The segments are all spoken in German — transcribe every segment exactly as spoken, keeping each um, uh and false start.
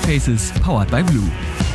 Gamefaces, powered by Blue.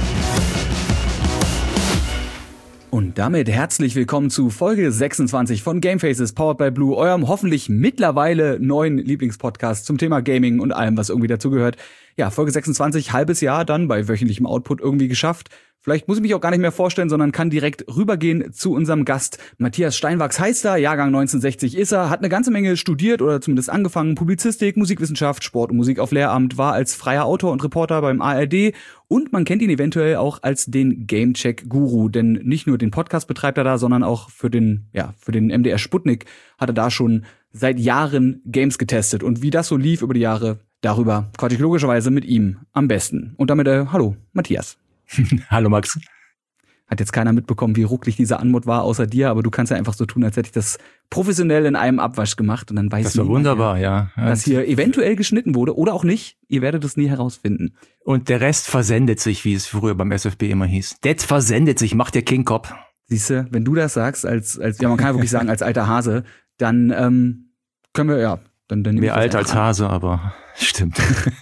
Und damit herzlich willkommen zu Folge sechsundzwanzig von Gamefaces, powered by Blue, eurem hoffentlich mittlerweile neuen Lieblingspodcast zum Thema Gaming und allem, was irgendwie dazugehört. Ja, Folge sechsundzwanzig, halbes Jahr dann bei wöchentlichem Output irgendwie geschafft. Vielleicht muss ich mich auch gar nicht mehr vorstellen, sondern kann direkt rübergehen zu unserem Gast. Matthias Steinwachs heißt er, Jahrgang neunzehnhundertsechzig ist er, hat eine ganze Menge studiert oder zumindest angefangen. Publizistik, Musikwissenschaft, Sport und Musik auf Lehramt, war als freier Autor und Reporter beim A R D und man kennt ihn eventuell auch als den Gamecheck-Guru, denn nicht nur den Podcast betreibt er da, sondern auch für den, ja, für den M D R Sputnik hat er da schon seit Jahren Games getestet. Und wie das so lief über die Jahre, darüber quatsch ich logischerweise mit ihm am besten. Und damit, äh, hallo, Matthias. Hallo Max. Hat jetzt keiner mitbekommen, wie rucklig dieser Anmut war, außer dir, aber du kannst ja einfach so tun, als hätte ich das professionell in einem Abwasch gemacht und dann weiß ich. Das war wunderbar, ja. Dass hier eventuell geschnitten wurde oder auch nicht. Ihr werdet es nie herausfinden. Und der Rest versendet sich, wie es früher beim S F B immer hieß. Das versendet sich, macht der King Cop. Siehst du, wenn du das sagst, als, als, ja, man kann ja wirklich sagen, als alter Hase, dann ähm, können wir, ja, dann, dann mehr alt als Hase, aber stimmt.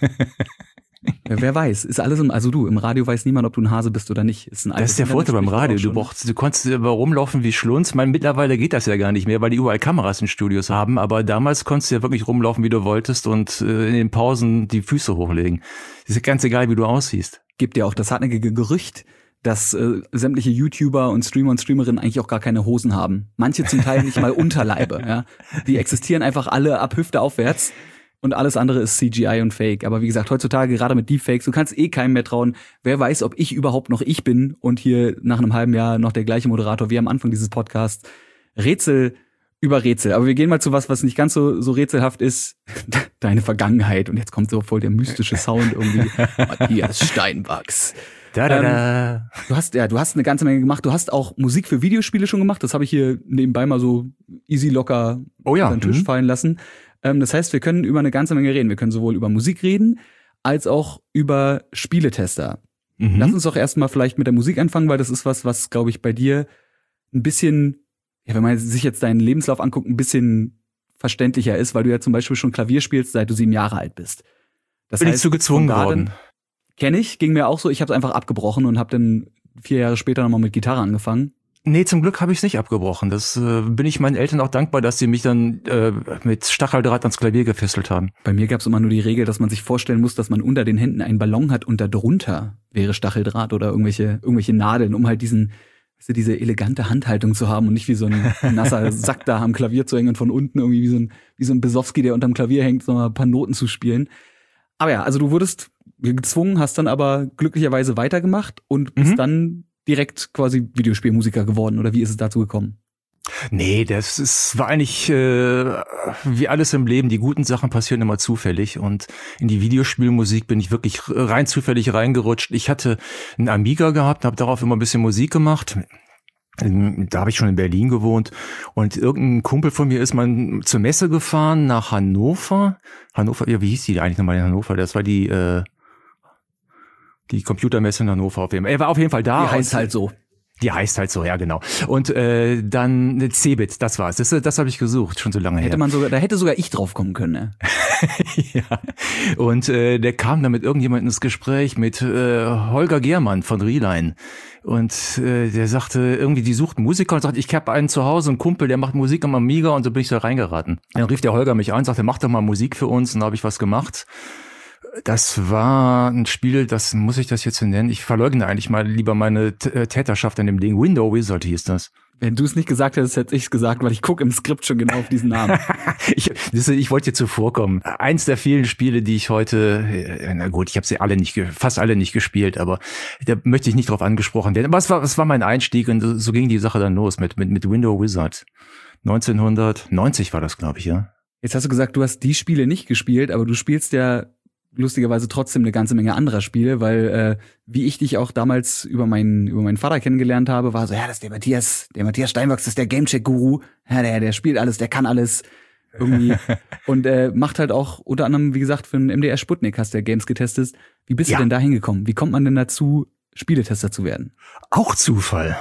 Ja, wer weiß, ist alles im, also du, im Radio weiß niemand, ob du ein Hase bist oder nicht. Ist ein das ist der Vorteil beim Radio. Du brauchst, du konntest aber rumlaufen wie Schlunz. Ich meine, mittlerweile geht das ja gar nicht mehr, weil die überall Kameras in Studios haben. Aber damals konntest du ja wirklich rumlaufen, wie du wolltest und äh, in den Pausen die Füße hochlegen. Ist ja ganz egal, wie du aussiehst. Gibt ja auch das hartnäckige Gerücht, dass äh, sämtliche YouTuber und Streamer und Streamerinnen eigentlich auch gar keine Hosen haben. Manche zum Teil nicht mal Unterleibe. Ja, die existieren einfach alle ab Hüfte aufwärts. Und alles andere ist C G I und Fake. Aber wie gesagt, heutzutage gerade mit Deepfakes, du kannst eh keinem mehr trauen. Wer weiß, ob ich überhaupt noch ich bin und hier nach einem halben Jahr noch der gleiche Moderator wie am Anfang dieses Podcasts. Rätsel über Rätsel. Aber wir gehen mal zu was, was nicht ganz so, so rätselhaft ist. Deine Vergangenheit. Und jetzt kommt so voll der mystische Sound irgendwie. Matthias Steinwachs. Da, da, da. Ähm, du hast, ja, du hast eine ganze Menge gemacht. Du hast auch Musik für Videospiele schon gemacht. Das habe ich hier nebenbei mal so easy locker oh ja. auf den Tisch mhm. fallen lassen. Das heißt, wir können über eine ganze Menge reden. Wir können sowohl über Musik reden, als auch über Spieletester. Mhm. Lass uns doch erstmal vielleicht mit der Musik anfangen, weil das ist was, was, glaube ich, bei dir ein bisschen, ja, wenn man sich jetzt deinen Lebenslauf anguckt, ein bisschen verständlicher ist, weil du ja zum Beispiel schon Klavier spielst, seit du sieben Jahre alt bist. Das Bin heißt, ich zu gezwungen worden. Kenn ich, ging mir auch so. Ich habe es einfach abgebrochen und habe dann vier Jahre später nochmal mit Gitarre angefangen. Nee, zum Glück habe ich es nicht abgebrochen. Das äh, bin ich meinen Eltern auch dankbar, dass sie mich dann äh, mit Stacheldraht ans Klavier gefesselt haben. Bei mir gab es immer nur die Regel, dass man sich vorstellen muss, dass man unter den Händen einen Ballon hat und da drunter wäre Stacheldraht oder irgendwelche irgendwelche Nadeln, um halt diesen, weißt du, diese elegante Handhaltung zu haben und nicht wie so ein nasser Sack da am Klavier zu hängen und von unten irgendwie wie so ein wie so ein Besowski, der unterm Klavier hängt, so ein paar Noten zu spielen. Aber ja, also du wurdest gezwungen, hast dann aber glücklicherweise weitergemacht und bist mhm. dann direkt quasi Videospielmusiker geworden, oder wie ist es dazu gekommen? Nee, das ist, war eigentlich äh, wie alles im Leben. Die guten Sachen passieren immer zufällig und in die Videospielmusik bin ich wirklich rein zufällig reingerutscht. Ich hatte einen Amiga gehabt, habe darauf immer ein bisschen Musik gemacht. Da habe ich schon in Berlin gewohnt und irgendein Kumpel von mir ist mal zur Messe gefahren nach Hannover. Hannover, ja, wie hieß die eigentlich nochmal in Hannover? Das war die äh, Die Computermesse in Hannover auf jeden Fall. Er war auf jeden Fall da. Die heißt halt so. Die heißt halt so, ja genau. Und äh, dann eine Cebit, das war's. Das, das habe ich gesucht, schon so lange hätte her. Man sogar, da hätte sogar ich drauf kommen können, ne? Ja. Und äh, der kam dann mit irgendjemandem ins Gespräch mit äh, Holger Gehrmann von Rielein. Und äh, der sagte, irgendwie, die suchten Musiker und sagte, ich habe einen zu Hause, einen Kumpel, der macht Musik am Amiga und so bin ich da reingeraten. Dann rief der Holger mich an, sagte, mach doch mal Musik für uns und da habe ich was gemacht. Das war ein Spiel, das muss ich das jetzt so nennen. Ich verleugne eigentlich mal lieber meine T- Täterschaft an dem Ding. Window Wizard hieß das. Wenn du es nicht gesagt hättest, hätte ich es gesagt, weil ich gucke im Skript schon genau auf diesen Namen. ich, das, ich wollte dir zuvorkommen. Eins der vielen Spiele, die ich heute, na gut, ich habe sie alle nicht, fast alle nicht gespielt, aber da möchte ich nicht drauf angesprochen werden. Aber es war, es war mein Einstieg und so ging die Sache dann los mit mit mit Window Wizard. neunzehnhundertneunzig war das, glaube ich, ja. Jetzt hast du gesagt, du hast die Spiele nicht gespielt, aber du spielst ja lustigerweise trotzdem eine ganze Menge anderer Spiele, weil äh, wie ich dich auch damals über meinen über meinen Vater kennengelernt habe, war so, ja, das ist der Matthias, der Matthias Steinwachs, das ist der Gamecheck-Guru, ja, der der spielt alles, der kann alles irgendwie und äh, macht halt auch unter anderem, wie gesagt, für den M D R Sputnik hast du ja Games getestet. Wie bist ja. du denn da hingekommen? Wie kommt man denn dazu, Spieletester zu werden? Auch Zufall.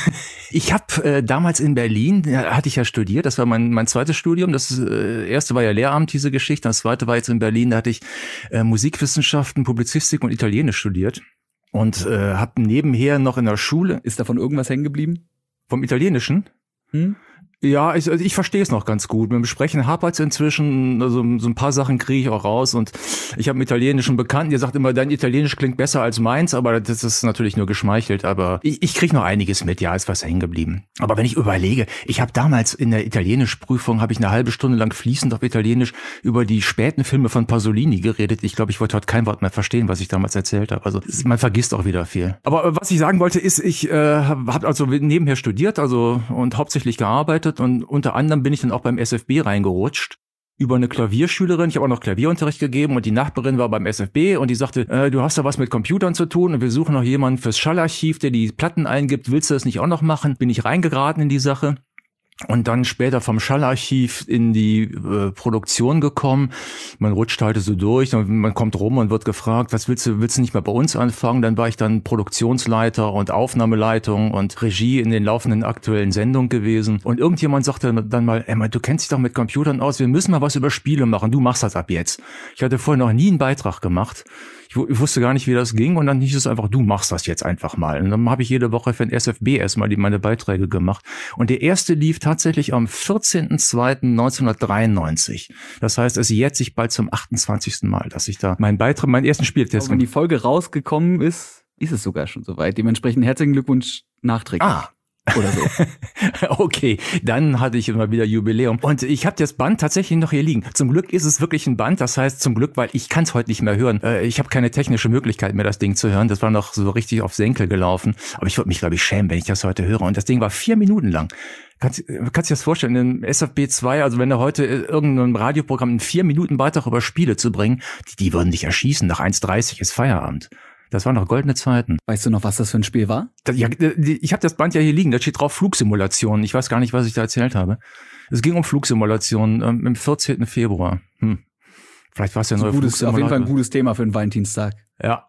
Ich habe äh, damals in Berlin, ja, hatte ich ja studiert, das war mein mein zweites Studium. Das äh, erste war ja Lehramt, diese Geschichte. Das zweite war jetzt in Berlin, da hatte ich äh, Musikwissenschaften, Publizistik und Italienisch studiert. Und äh, habe nebenher noch in der Schule... Ist davon irgendwas hängen geblieben? Vom Italienischen? Hm? Ja, ich, also ich verstehe es noch ganz gut. Mit dem Sprechen hapert es inzwischen, also so ein paar Sachen kriege ich auch raus. Und ich habe einen italienischen Bekannten, der sagt immer, dein Italienisch klingt besser als meins, aber das ist natürlich nur geschmeichelt. Aber ich, ich kriege noch einiges mit, ja, ist was hängen geblieben. Aber wenn ich überlege, ich habe damals in der Italienischprüfung, habe ich eine halbe Stunde lang fließend auf Italienisch über die späten Filme von Pasolini geredet. Ich glaube, ich wollte heute kein Wort mehr verstehen, was ich damals erzählt habe. Also man vergisst auch wieder viel. Aber was ich sagen wollte, ist, ich äh, habe also nebenher studiert, also und hauptsächlich gearbeitet. Und unter anderem bin ich dann auch beim S F B reingerutscht über eine Klavierschülerin. Ich habe auch noch Klavierunterricht gegeben und die Nachbarin war beim S F B und die sagte, äh, du hast da was mit Computern zu tun und wir suchen noch jemanden fürs Schallarchiv, der die Platten eingibt. Willst du das nicht auch noch machen? Bin ich reingeraten in die Sache. Und dann später vom Schallarchiv in die äh, Produktion gekommen. Man rutscht halt so durch und man kommt rum und wird gefragt, was willst du, willst du nicht mehr bei uns anfangen? Dann war ich dann Produktionsleiter und Aufnahmeleitung und Regie in den laufenden aktuellen Sendungen gewesen. Und irgendjemand sagte dann mal, Emma, du kennst dich doch mit Computern aus, wir müssen mal was über Spiele machen, du machst das ab jetzt. Ich hatte vorher noch nie einen Beitrag gemacht. Ich, ich wusste gar nicht, wie das ging und dann hieß es einfach, du machst das jetzt einfach mal. Und dann habe ich jede Woche für den S F B erstmal die meine Beiträge gemacht. Und der erste lief tatsächlich am vierzehnten zweiten neunzehnhundertdreiundneunzig. Das heißt, es jährt sich bald zum achtundzwanzigsten Mal, dass ich da meinen Beitrag, meinen ersten Spieltest... Wenn die Folge rausgekommen ist, ist es sogar schon soweit. Dementsprechend herzlichen Glückwunsch nachträglich. Ah. Oder so. Okay, dann hatte ich immer wieder Jubiläum. Und ich habe das Band tatsächlich noch hier liegen. Zum Glück ist es wirklich ein Band. Das heißt zum Glück, weil ich kann es heute nicht mehr hören. Ich habe keine technische Möglichkeit mehr, das Ding zu hören. Das war noch so richtig auf Senkel gelaufen. Aber ich würde mich, glaube ich, schämen, wenn ich das heute höre. Und das Ding war vier Minuten lang. Kannst, kannst du dir das vorstellen, in S F B zwei, also wenn da heute irgendein Radioprogramm in vier Minuten Beitrag über Spiele zu bringen, die, die würden dich erschießen. Nach eins dreißig ist Feierabend. Das waren noch goldene Zeiten. Weißt du noch, was das für ein Spiel war? Das, ja, ich habe das Band ja hier liegen, da steht drauf Flugsimulation. Ich weiß gar nicht, was ich da erzählt habe. Es ging um Flugsimulation ähm, im vierzehnten Februar. Hm. Vielleicht war es ja nur Flugsimulator. Auf jeden Fall ein gutes Thema für einen Valentinstag. Ja.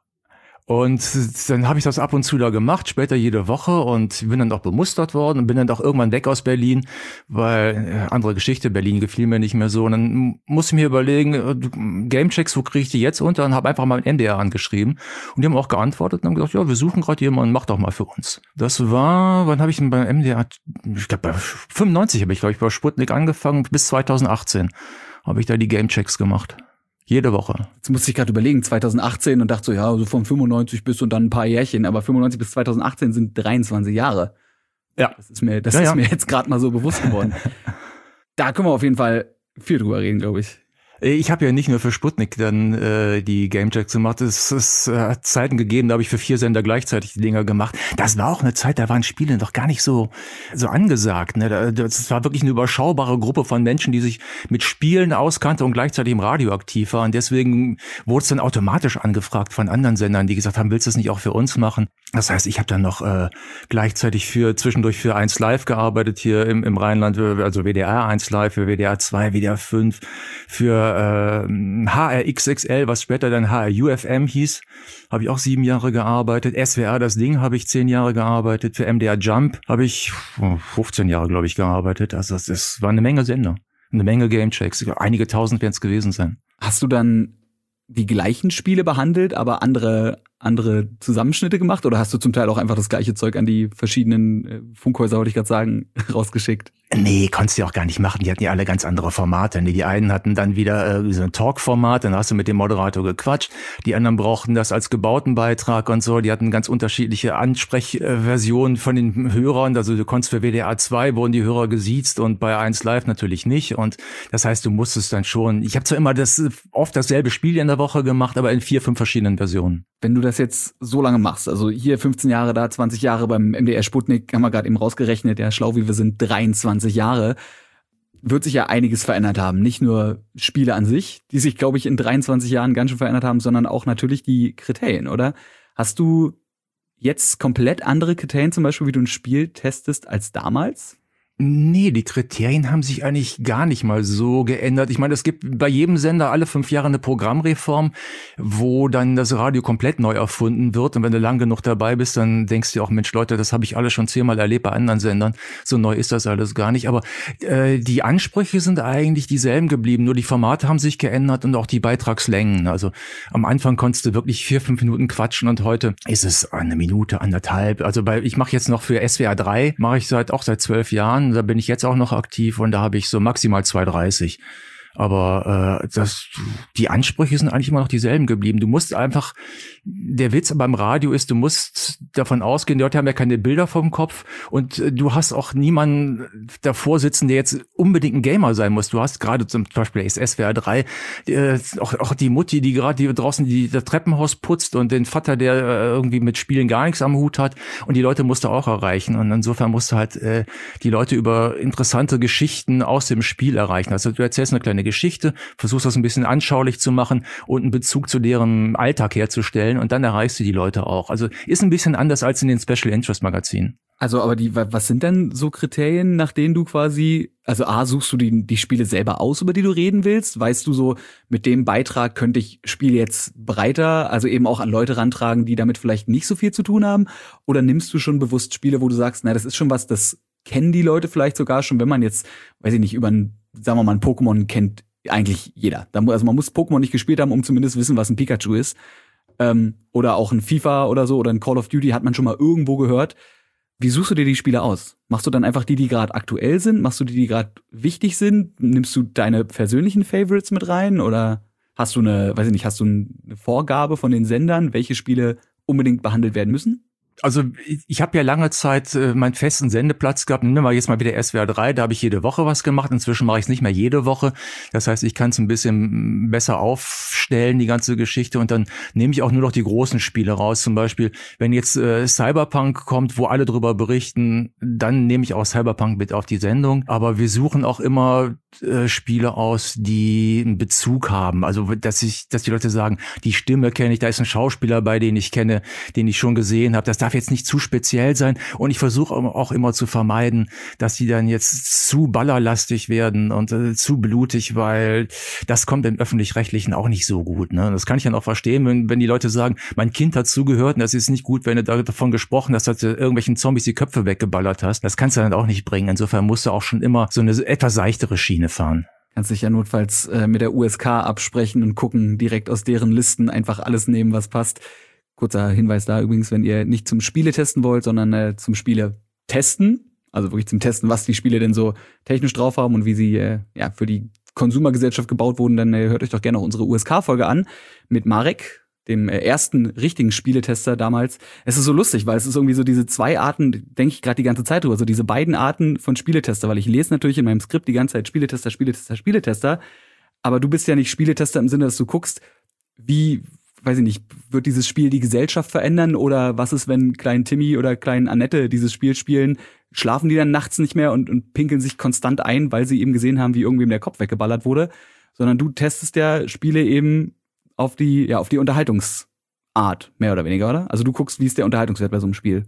Und dann habe ich das ab und zu da gemacht, später jede Woche und bin dann auch bemustert worden und bin dann auch irgendwann weg aus Berlin, weil äh, andere Geschichte, Berlin gefiel mir nicht mehr so. Und dann musste ich mir überlegen, äh, Gamechecks, wo kriege ich die jetzt unter? Und habe einfach mal ein M D R angeschrieben. Und die haben auch geantwortet und haben gesagt, ja, wir suchen gerade jemanden, mach doch mal für uns. Das war, wann habe ich denn beim M D R, ich glaube bei fünfundneunzig habe ich, glaube ich, bei Sputnik angefangen, bis zweitausendachtzehn habe ich da die Gamechecks gemacht. Jede Woche. Jetzt musste ich gerade überlegen, zweitausendachtzehn und dachte so, ja, so von fünfundneunzig bis und dann ein paar Jährchen, aber fünfundneunzig bis zweitausendachtzehn sind dreiundzwanzig Jahre. Ja. Das ist mir, das ja, ist ja. mir jetzt gerade mal so bewusst geworden. Da können wir auf jeden Fall viel drüber reden, glaube ich. Ich habe ja nicht nur für Sputnik dann äh, die Gamechecks gemacht. Es, es äh, hat Zeiten gegeben, da habe ich für vier Sender gleichzeitig die Dinger gemacht. Das war auch eine Zeit, da waren Spiele noch gar nicht so so angesagt. Ne? Das war wirklich eine überschaubare Gruppe von Menschen, die sich mit Spielen auskannte und gleichzeitig im Radio aktiv war. Und deswegen wurde es dann automatisch angefragt von anderen Sendern, die gesagt haben, willst du es nicht auch für uns machen? Das heißt, ich habe dann noch äh, gleichzeitig für zwischendurch für eins Live gearbeitet hier im, im Rheinland, also W D R eins Live, für W D R zwei, W D R fünf, für äh, H R X X L, was später dann H R U F M hieß, habe ich auch sieben Jahre gearbeitet. S W R, das Ding, habe ich zehn Jahre gearbeitet. Für M D R Jump habe ich fünfzehn Jahre, glaube ich, gearbeitet. Also das, das war eine Menge Sender, eine Menge Gamechecks. Einige tausend werden es gewesen sein. Hast du dann die gleichen Spiele behandelt, aber andere andere Zusammenschnitte gemacht? Oder hast du zum Teil auch einfach das gleiche Zeug an die verschiedenen äh, Funkhäuser, wollte ich gerade sagen, rausgeschickt? Nee, konntest du ja auch gar nicht machen. Die hatten ja alle ganz andere Formate. Nee, die einen hatten dann wieder äh, so ein Talk-Format, dann hast du mit dem Moderator gequatscht. Die anderen brauchten das als gebauten Beitrag und so. Die hatten ganz unterschiedliche Ansprechversionen von den Hörern. Also du konntest für W D R zwei, wurden die Hörer gesiezt und bei eins Live natürlich nicht. Und das heißt, du musstest dann schon, ich habe zwar immer das oft dasselbe Spiel in der Woche gemacht, aber in vier, fünf verschiedenen Versionen. Wenn du das jetzt so lange machst, also hier fünfzehn Jahre, da zwanzig Jahre beim M D R Sputnik, haben wir gerade eben rausgerechnet, ja, schlau wie wir sind, dreiundzwanzig Jahre, wird sich ja einiges verändert haben. Nicht nur Spiele an sich, die sich, glaube ich, in dreiundzwanzig Jahren ganz schön verändert haben, sondern auch natürlich die Kriterien, oder? Hast du jetzt komplett andere Kriterien, zum Beispiel, wie du ein Spiel testest, als damals? Nee, die Kriterien haben sich eigentlich gar nicht mal so geändert. Ich meine, es gibt bei jedem Sender alle fünf Jahre eine Programmreform, wo dann das Radio komplett neu erfunden wird. Und wenn du lang genug dabei bist, dann denkst du auch, Mensch Leute, das habe ich alles schon zehnmal erlebt bei anderen Sendern. So neu ist das alles gar nicht. Aber äh, die Ansprüche sind eigentlich dieselben geblieben. Nur die Formate haben sich geändert und auch die Beitragslängen. Also am Anfang konntest du wirklich vier, fünf Minuten quatschen und heute ist es eine Minute, anderthalb. Also bei, ich mache jetzt noch für S W R drei, mache ich seit auch seit zwölf Jahren. Da bin ich jetzt auch noch aktiv und da habe ich so maximal zwei dreißig. Aber äh, das, die Ansprüche sind eigentlich immer noch dieselben geblieben. Du musst einfach, der Witz beim Radio ist, du musst davon ausgehen, die Leute haben ja keine Bilder vom Kopf und äh, du hast auch niemanden davor sitzen, der jetzt unbedingt ein Gamer sein muss. Du hast gerade zum Beispiel S W R drei, äh, auch, auch die Mutti, die gerade die draußen die, das Treppenhaus putzt und den Vater, der äh, irgendwie mit Spielen gar nichts am Hut hat und die Leute musst du auch erreichen. Und insofern musst du halt äh, die Leute über interessante Geschichten aus dem Spiel erreichen. Also du erzählst eine kleine Geschichte, versuchst das ein bisschen anschaulich zu machen und einen Bezug zu deren Alltag herzustellen und dann erreichst du die Leute auch. Also ist ein bisschen anders als in den Special Interest Magazinen. Also, aber die, was sind denn so Kriterien, nach denen du quasi, also A, suchst du die, die Spiele selber aus, über die du reden willst? Weißt du so, mit dem Beitrag könnte ich Spiel jetzt breiter, also eben auch an Leute rantragen, die damit vielleicht nicht so viel zu tun haben? Oder nimmst du schon bewusst Spiele, wo du sagst, na, das ist schon was, das kennen die Leute vielleicht sogar schon, wenn man jetzt, weiß ich nicht, über ein, sagen wir mal, ein Pokémon kennt eigentlich jeder. Also man muss Pokémon nicht gespielt haben, um zumindest wissen, was ein Pikachu ist. Ähm, oder auch ein FIFA oder so oder ein Call of Duty hat man schon mal irgendwo gehört. Wie suchst du dir die Spiele aus? Machst du dann einfach die, die gerade aktuell sind? Machst du die, die gerade wichtig sind? Nimmst du deine persönlichen Favorites mit rein? Oder hast du eine, weiß ich nicht, hast du eine Vorgabe von den Sendern, welche Spiele unbedingt behandelt werden müssen? Also ich habe ja lange Zeit äh, meinen festen Sendeplatz gehabt. Nehmen wir jetzt mal wieder S W R drei, da habe ich jede Woche was gemacht. Inzwischen mache ich es nicht mehr jede Woche. Das heißt, ich kann es ein bisschen besser aufstellen, die ganze Geschichte. Und dann nehme ich auch nur noch die großen Spiele raus. Zum Beispiel, wenn jetzt äh, Cyberpunk kommt, wo alle drüber berichten, dann nehme ich auch Cyberpunk mit auf die Sendung. Aber wir suchen auch immer äh, Spiele aus, die einen Bezug haben. Also dass ich, dass die Leute sagen, die Stimme kenne ich, da ist ein Schauspieler bei, den ich kenne, den ich schon gesehen habe. Das darf jetzt nicht zu speziell sein und ich versuche auch immer zu vermeiden, dass die dann jetzt zu ballerlastig werden und äh, zu blutig, weil das kommt im Öffentlich-Rechtlichen auch nicht so gut. Ne? Das kann ich dann auch verstehen, wenn, wenn die Leute sagen, mein Kind hat zugehört und das ist nicht gut, wenn du davon gesprochen hast, dass du irgendwelchen Zombies die Köpfe weggeballert hast. Das kannst du dann auch nicht bringen. Insofern musst du auch schon immer so eine etwas seichtere Schiene fahren. Kannst dich ja notfalls äh, mit der U S K absprechen und gucken, direkt aus deren Listen einfach alles nehmen, was passt. Kurzer Hinweis da übrigens, wenn ihr nicht zum Spiele testen wollt, sondern äh, zum Spiele testen, also wirklich zum Testen, was die Spiele denn so technisch drauf haben und wie sie äh, ja für die Konsumergesellschaft gebaut wurden, dann äh, hört euch doch gerne auch unsere U S K-Folge an mit Marek, dem äh, ersten richtigen Spieletester damals. Es ist so lustig, weil es ist irgendwie so diese zwei Arten, denke ich gerade die ganze Zeit drüber, so diese beiden Arten von Spieletester, weil ich lese natürlich in meinem Skript die ganze Zeit Spieletester, Spieletester, Spieletester, aber du bist ja nicht Spieletester im Sinne, dass du guckst, wie weiß ich nicht, wird dieses Spiel die Gesellschaft verändern oder was ist, wenn klein Timmy oder klein Annette dieses Spiel spielen, schlafen die dann nachts nicht mehr und, und pinkeln sich konstant ein, weil sie eben gesehen haben, wie irgendwem der Kopf weggeballert wurde, sondern du testest ja Spiele eben auf die, ja, auf die Unterhaltungsart, mehr oder weniger, oder? Also du guckst, wie ist der Unterhaltungswert bei so einem Spiel?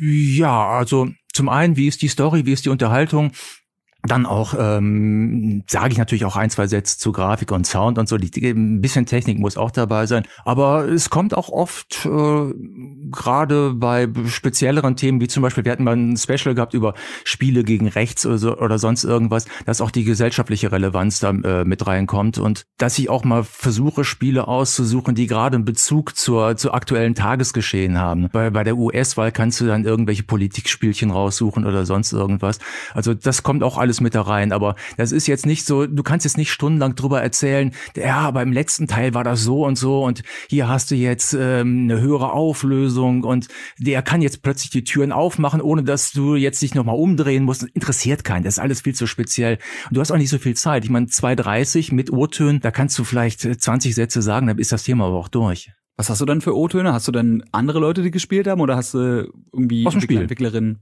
Ja, also zum einen, wie ist die Story, wie ist die Unterhaltung? Dann auch ähm, sage ich natürlich auch ein, zwei Sätze zu Grafik und Sound und so. Die, ein bisschen Technik muss auch dabei sein. Aber es kommt auch oft, äh, gerade bei spezielleren Themen, wie zum Beispiel, wir hatten mal ein Special gehabt über Spiele gegen rechts oder, so, oder sonst irgendwas, dass auch die gesellschaftliche Relevanz da äh, mit reinkommt. Und dass ich auch mal versuche, Spiele auszusuchen, die gerade einen Bezug zur, zur aktuellen Tagesgeschehen haben. Bei, bei der U S-Wahl kannst du dann irgendwelche Politikspielchen raussuchen oder sonst irgendwas. Also das kommt auch alles mit da rein, aber das ist jetzt nicht so, du kannst jetzt nicht stundenlang drüber erzählen, ja, aber im letzten Teil war das so und so und hier hast du jetzt ähm, eine höhere Auflösung und der kann jetzt plötzlich die Türen aufmachen, ohne dass du jetzt dich nochmal umdrehen musst. Das interessiert keinen, das ist alles viel zu speziell. Und du hast auch nicht so viel Zeit. Ich meine, zwei dreißig mit O-Tönen, da kannst du vielleicht zwanzig Sätze sagen, dann ist das Thema aber auch durch. Was hast du dann für O-Töne? Hast du dann andere Leute, die gespielt haben oder hast du irgendwie Aus dem Spiel. Entwicklerinnen?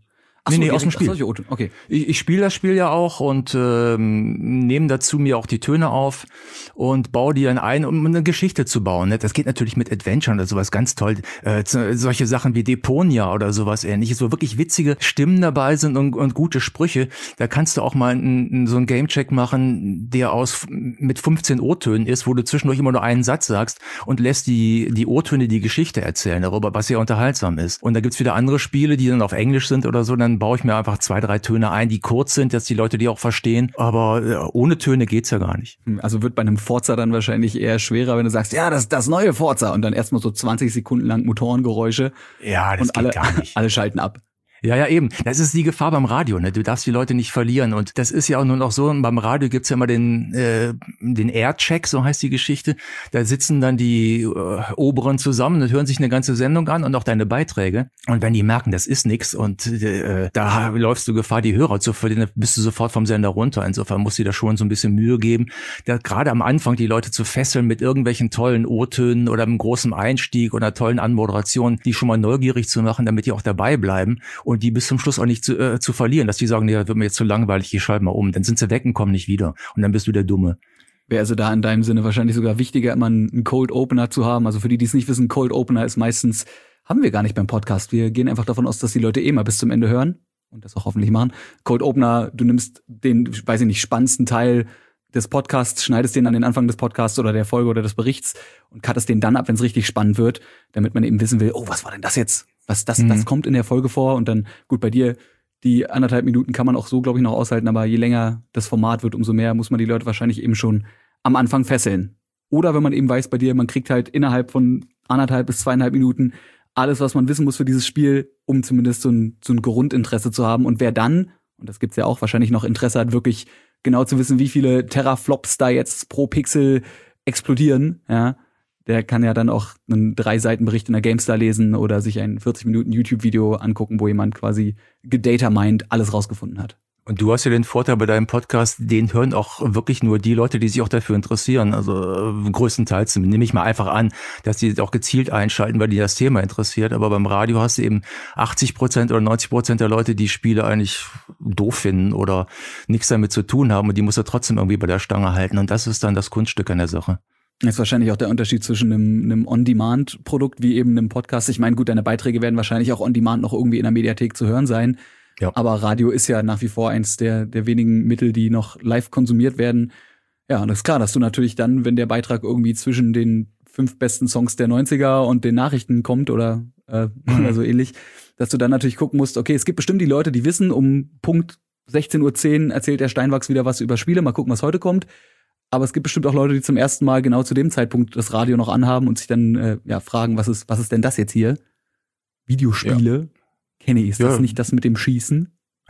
Ach so, nee, nee, aus dem Spiel. Ach, solche O-Töne. Okay. Ich, ich spiele das Spiel ja auch und ähm, nehme dazu mir auch die Töne auf und baue die dann ein, um eine Geschichte zu bauen. Ne? Das geht natürlich mit Adventure oder sowas ganz toll. Äh, solche Sachen wie Deponia oder sowas ähnliches, wo wirklich witzige Stimmen dabei sind und, und gute Sprüche. Da kannst du auch mal n, n, so einen Gamecheck machen, der aus mit fünfzehn O-Tönen ist, wo du zwischendurch immer nur einen Satz sagst und lässt die die O-Töne die Geschichte erzählen darüber, was sehr unterhaltsam ist. Und da gibt's wieder andere Spiele, die dann auf Englisch sind oder so, dann baue ich mir einfach zwei, drei Töne ein, die kurz sind, dass die Leute die auch verstehen. Aber äh, ohne Töne geht's ja gar nicht. Also wird bei einem Forza dann wahrscheinlich eher schwerer, wenn du sagst, ja, das das neue Forza und dann erstmal so zwanzig Sekunden lang Motorengeräusche. Ja, das und geht alle, gar nicht. Alle schalten ab. Ja, ja, eben. Das ist die Gefahr beim Radio, ne? Du darfst die Leute nicht verlieren. Und das ist ja auch nur noch so, beim Radio gibt's ja immer den äh, den Aircheck, so heißt die Geschichte. Da sitzen dann die äh, Oberen zusammen und hören sich eine ganze Sendung an und auch deine Beiträge. Und wenn die merken, das ist nix und äh, da läufst du Gefahr, die Hörer zu verlieren, dann bist du sofort vom Sender runter. Insofern musst du dir da schon so ein bisschen Mühe geben, da gerade am Anfang die Leute zu fesseln mit irgendwelchen tollen O-Tönen oder einem großen Einstieg oder einer tollen Anmoderation, die schon mal neugierig zu machen, damit die auch dabei bleiben. Und die bis zum Schluss auch nicht zu, äh, zu verlieren, dass die sagen, nee, das wird mir jetzt zu langweilig, ich schalte mal um. Dann sind sie weg und kommen nicht wieder. Und dann bist du der Dumme. Wäre also da in deinem Sinne wahrscheinlich sogar wichtiger, immer einen Cold Opener zu haben. Also für die, die es nicht wissen, Cold Opener ist meistens, haben wir gar nicht beim Podcast. Wir gehen einfach davon aus, dass die Leute eh mal bis zum Ende hören und das auch hoffentlich machen. Cold Opener, du nimmst den, weiß ich nicht, spannendsten Teil des Podcasts, schneidest den an den Anfang des Podcasts oder der Folge oder des Berichts und cuttest den dann ab, wenn es richtig spannend wird, damit man eben wissen will, oh, was war denn das jetzt? Was, das, mhm. das kommt in der Folge vor und dann, gut, bei dir, die anderthalb Minuten kann man auch so, glaube ich, noch aushalten, aber je länger das Format wird, umso mehr muss man die Leute wahrscheinlich eben schon am Anfang fesseln. Oder wenn man eben weiß bei dir, man kriegt halt innerhalb von anderthalb bis zweieinhalb Minuten alles, was man wissen muss für dieses Spiel, um zumindest so ein, so ein Grundinteresse zu haben. Und wer dann, und das gibt's ja auch, wahrscheinlich noch Interesse hat, wirklich genau zu wissen, wie viele Teraflops da jetzt pro Pixel explodieren, ja, der kann ja dann auch einen Drei-Seiten-Bericht in der GameStar lesen oder sich ein vierzig Minuten YouTube-Video angucken, wo jemand quasi gedatamined alles rausgefunden hat. Und du hast ja den Vorteil bei deinem Podcast, den hören auch wirklich nur die Leute, die sich auch dafür interessieren. Also äh, größtenteils nehme ich mal einfach an, dass die auch gezielt einschalten, weil die das Thema interessiert. Aber beim Radio hast du eben achtzig Prozent oder neunzig Prozent der Leute, die Spiele eigentlich doof finden oder nichts damit zu tun haben. Und die musst du trotzdem irgendwie bei der Stange halten. Und das ist dann das Kunststück an der Sache. Das ist wahrscheinlich auch der Unterschied zwischen einem, einem On-Demand-Produkt wie eben einem Podcast. Ich meine, gut, deine Beiträge werden wahrscheinlich auch On-Demand noch irgendwie in der Mediathek zu hören sein. Ja. Aber Radio ist ja nach wie vor eins der, der wenigen Mittel, die noch live konsumiert werden. Ja, und das ist klar, dass du natürlich dann, wenn der Beitrag irgendwie zwischen den fünf besten Songs der neunziger und den Nachrichten kommt oder, äh, oder so ähnlich, dass du dann natürlich gucken musst, okay, es gibt bestimmt die Leute, die wissen, um Punkt sechzehn Uhr zehn erzählt der Steinwachs wieder was über Spiele. Mal gucken, was heute kommt. Aber es gibt bestimmt auch Leute, die zum ersten Mal genau zu dem Zeitpunkt das Radio noch anhaben und sich dann äh, ja fragen, was ist, was ist denn das jetzt hier? Videospiele? Ja. Kenny, ist das ja. nicht das mit dem Schießen?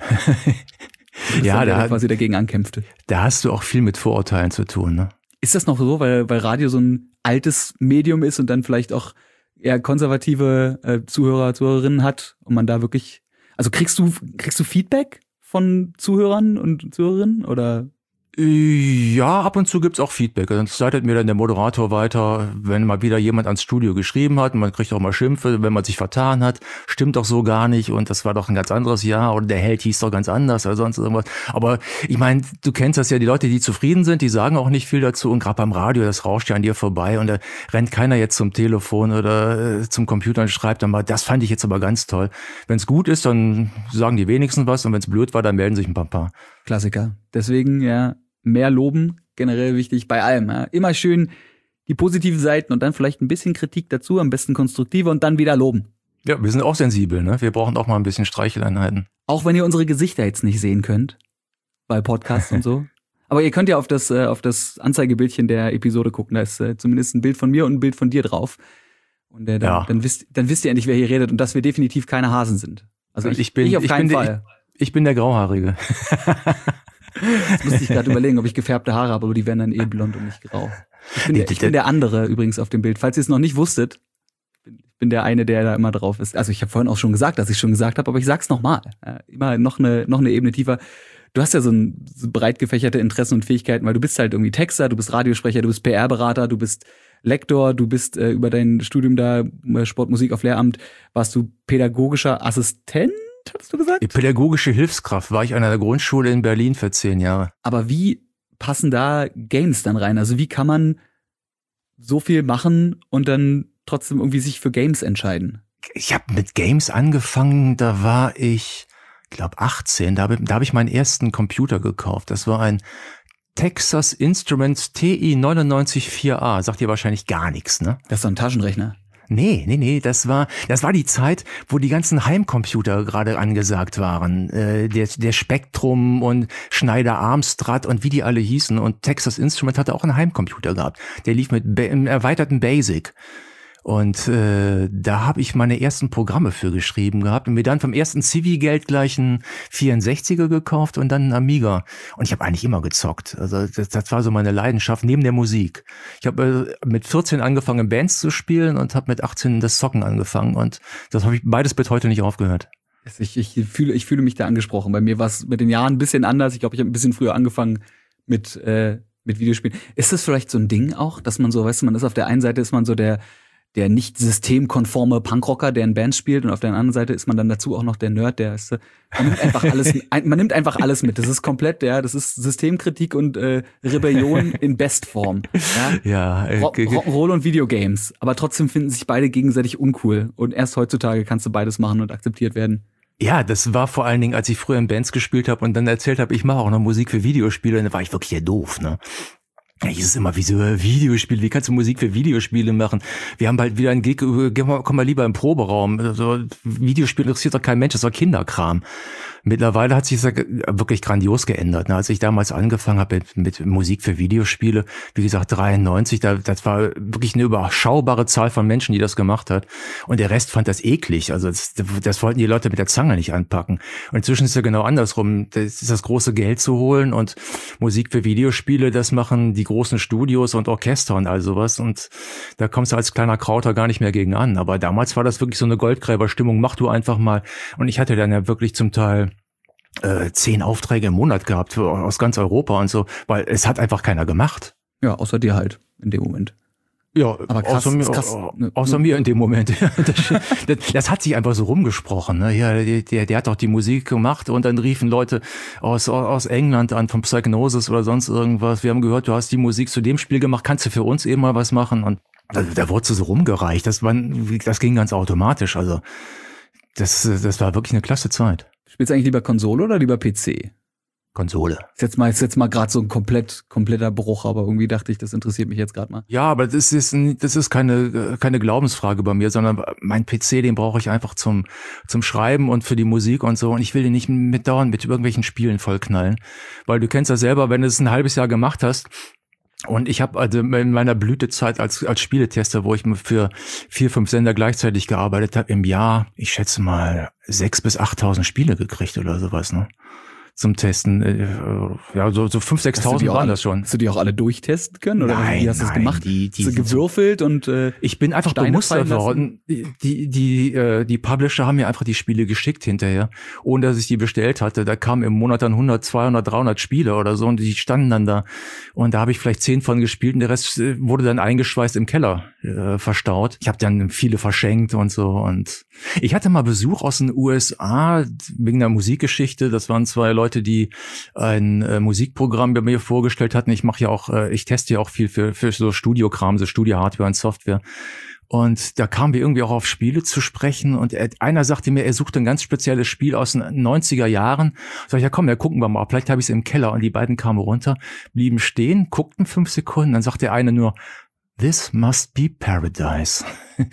Ja, dann, da quasi dagegen ankämpfte. Da hast du auch viel mit Vorurteilen zu tun, ne? Ist das noch so, weil, weil Radio so ein altes Medium ist und dann vielleicht auch eher konservative äh, Zuhörer, Zuhörerinnen hat und man da wirklich, also kriegst du, kriegst du Feedback von Zuhörern und Zuhörerinnen oder? Ja, ab und zu gibt's auch Feedback. Dann leitet mir dann der Moderator weiter, wenn mal wieder jemand ans Studio geschrieben hat. Man kriegt auch mal Schimpfe, wenn man sich vertan hat. Stimmt doch so gar nicht und das war doch ein ganz anderes Jahr oder der Held hieß doch ganz anders oder sonst irgendwas. Aber ich meine, du kennst das ja, die Leute, die zufrieden sind, die sagen auch nicht viel dazu. Und gerade beim Radio, das rauscht ja an dir vorbei und da rennt keiner jetzt zum Telefon oder zum Computer und schreibt dann mal, das fand ich jetzt aber ganz toll. Wenn's gut ist, dann sagen die wenigsten was und wenn's blöd war, dann melden sich ein paar paar. Klassiker. Deswegen, ja, mehr loben, generell wichtig bei allem. Ja. Immer schön die positiven Seiten und dann vielleicht ein bisschen Kritik dazu, am besten konstruktive und dann wieder loben. Ja, wir sind auch sensibel, ne? Wir brauchen auch mal ein bisschen Streicheleinheiten. Auch wenn ihr unsere Gesichter jetzt nicht sehen könnt, bei Podcasts und so. Aber ihr könnt ja auf das, äh, auf das Anzeigebildchen der Episode gucken. Da ist äh, zumindest ein Bild von mir und ein Bild von dir drauf. Und äh, dann, ja. dann, wisst, dann wisst ihr endlich, wer hier redet und dass wir definitiv keine Hasen sind. Also ich, ich bin, ich auf keinen ich bin Fall. Der, ich, ich bin der Grauhaarige. Jetzt musste ich gerade überlegen, ob ich gefärbte Haare habe, aber die werden dann eh blond und nicht grau. Ich bin, der, ich bin der andere übrigens auf dem Bild. Falls ihr es noch nicht wusstet, ich bin der eine, der da immer drauf ist. Also ich habe vorhin auch schon gesagt, dass ich schon gesagt habe, aber ich sag's nochmal. Ja, immer noch eine, noch eine Ebene tiefer. Du hast ja so, ein, so breit gefächerte Interessen und Fähigkeiten, weil du bist halt irgendwie Texter, du bist Radiosprecher, du bist P R-Berater, du bist Lektor, du bist äh, über dein Studium da, Sport, Musik auf Lehramt, warst du pädagogischer Assistent Hattest du gesagt? Die pädagogische Hilfskraft war ich an einer Grundschule in Berlin für zehn Jahre. Aber wie passen da Games dann rein? Also wie kann man so viel machen und dann trotzdem irgendwie sich für Games entscheiden? Ich habe mit Games angefangen, da war ich, glaube achtzehn, da habe da hab ich meinen ersten Computer gekauft. Das war ein Texas Instruments T I neun neun vier A. Sagt dir wahrscheinlich gar nichts, ne? Das ist doch ein Taschenrechner. Nee, nee, nee, das war das war die Zeit, wo die ganzen Heimcomputer gerade angesagt waren. Äh, der, der Spectrum und Schneider Amstrad und wie die alle hießen. Und Texas Instruments hatte auch einen Heimcomputer gehabt. Der lief mit ba- im erweiterten BASIC. Und äh, da habe ich meine ersten Programme für geschrieben gehabt und mir dann vom ersten Zivi-Geld gleich einen vierundsechziger gekauft und dann einen Amiga. Und ich habe eigentlich immer gezockt. Also das, das war so meine Leidenschaft neben der Musik. Ich habe äh, mit vierzehn angefangen, Bands zu spielen und habe mit achtzehn das Zocken angefangen. Und das habe ich beides bis heute nicht aufgehört. Ich, ich, fühle, ich fühle mich da angesprochen. Bei mir war es mit den Jahren ein bisschen anders. Ich glaube, ich habe ein bisschen früher angefangen mit, äh, mit Videospielen. Ist das vielleicht so ein Ding auch, dass man so, weißt du, man ist auf der einen Seite ist man so der der nicht systemkonforme Punkrocker, der in Bands spielt, und auf der anderen Seite ist man dann dazu auch noch der Nerd, der ist, man nimmt einfach alles, man nimmt einfach alles mit. Das ist komplett, ja, das ist Systemkritik und äh, Rebellion in Bestform. Ja, ja äh, Rock, Rock'n'Roll und Videogames, aber trotzdem finden sich beide gegenseitig uncool und erst heutzutage kannst du beides machen und akzeptiert werden. Ja, das war vor allen Dingen, als ich früher in Bands gespielt habe und dann erzählt habe, ich mache auch noch Musik für Videospiele, dann war ich wirklich ja doof, ne? Ja, hieß es immer, wieso Videospiele, wie kannst du Musik für Videospiele machen? Wir haben bald wieder einen Gig, komm mal lieber im Proberaum. Also, Videospiele interessiert doch kein Mensch, das war Kinderkram. Mittlerweile hat sich das wirklich grandios geändert. Als ich damals angefangen habe mit, mit Musik für Videospiele, wie gesagt dreiundneunzig, da, das war wirklich eine überschaubare Zahl von Menschen, die das gemacht hat. Und der Rest fand das eklig. Also das, das wollten die Leute mit der Zange nicht anpacken. Und inzwischen ist es ja genau andersrum. Das ist das große Geld zu holen und Musik für Videospiele, das machen die großen Studios und Orchester und all sowas. Und da kommst du als kleiner Krauter gar nicht mehr gegen an. Aber damals war das wirklich so eine Goldgräberstimmung. Mach du einfach mal. Und ich hatte dann ja wirklich zum Teil Äh, zehn Aufträge im Monat gehabt für, aus ganz Europa und so, weil es hat einfach keiner gemacht. Ja, außer dir halt in dem Moment. Ja, aber krass, außer mir, krass. außer mir in dem Moment. das, das, das hat sich einfach so rumgesprochen. Ne? Ja, der, der hat doch die Musik gemacht und dann riefen Leute aus, aus England an, von Psygnosis oder sonst irgendwas. Wir haben gehört, du hast die Musik zu dem Spiel gemacht, kannst du für uns eben mal was machen? Und da, da wurde so rumgereicht. Das, war, das ging ganz automatisch. Also das, das war wirklich eine klasse Zeit. Spielst du eigentlich lieber Konsole oder lieber P C? Konsole. Ist jetzt mal, ist jetzt mal gerade so ein komplett, kompletter Bruch, aber irgendwie dachte ich, das interessiert mich jetzt gerade mal. Ja, aber das ist, das ist keine, keine Glaubensfrage bei mir, sondern mein P C, den brauche ich einfach zum, zum Schreiben und für die Musik und so. Und ich will den nicht mit dauernd mit irgendwelchen Spielen vollknallen. Weil du kennst ja selber, wenn du es ein halbes Jahr gemacht hast, und ich habe also in meiner Blütezeit als als Spieletester, wo ich für vier, fünf Sender gleichzeitig gearbeitet habe, im Jahr, ich schätze mal, sechs bis achttausend Spiele gekriegt oder sowas, ne? Zum Testen. Ja, so, so fünf, sechstausend waren das schon. Hast du die auch alle durchtesten können? Oder nein, wie hast du das gemacht? Die, die hast du gewürfelt und äh, ich bin einfach bemustert worden. Die, die, die, äh, die Publisher haben mir einfach die Spiele geschickt hinterher, ohne dass ich die bestellt hatte. Da kamen im Monat dann hundert, zweihundert, dreihundert Spiele oder so und die standen dann da. Und da habe ich vielleicht zehn von gespielt und der Rest wurde dann eingeschweißt im Keller äh, verstaut. Ich habe dann viele verschenkt und so. Und ich hatte mal Besuch aus den U S A wegen der Musikgeschichte. Das waren zwei Leute, die ein äh, Musikprogramm bei mir vorgestellt hatten. Ich mache ja auch, äh, ich teste ja auch viel für für so Studiokram, so Studio-Hardware und Software. Und da kamen wir irgendwie auch auf Spiele zu sprechen. Und er, einer sagte mir, er sucht ein ganz spezielles Spiel aus den neunziger Jahren. Sag ich, ja komm, ja gucken wir mal. Vielleicht habe ich es im Keller. Und die beiden kamen runter, blieben stehen, guckten fünf Sekunden. Dann sagt der eine nur, This must be paradise.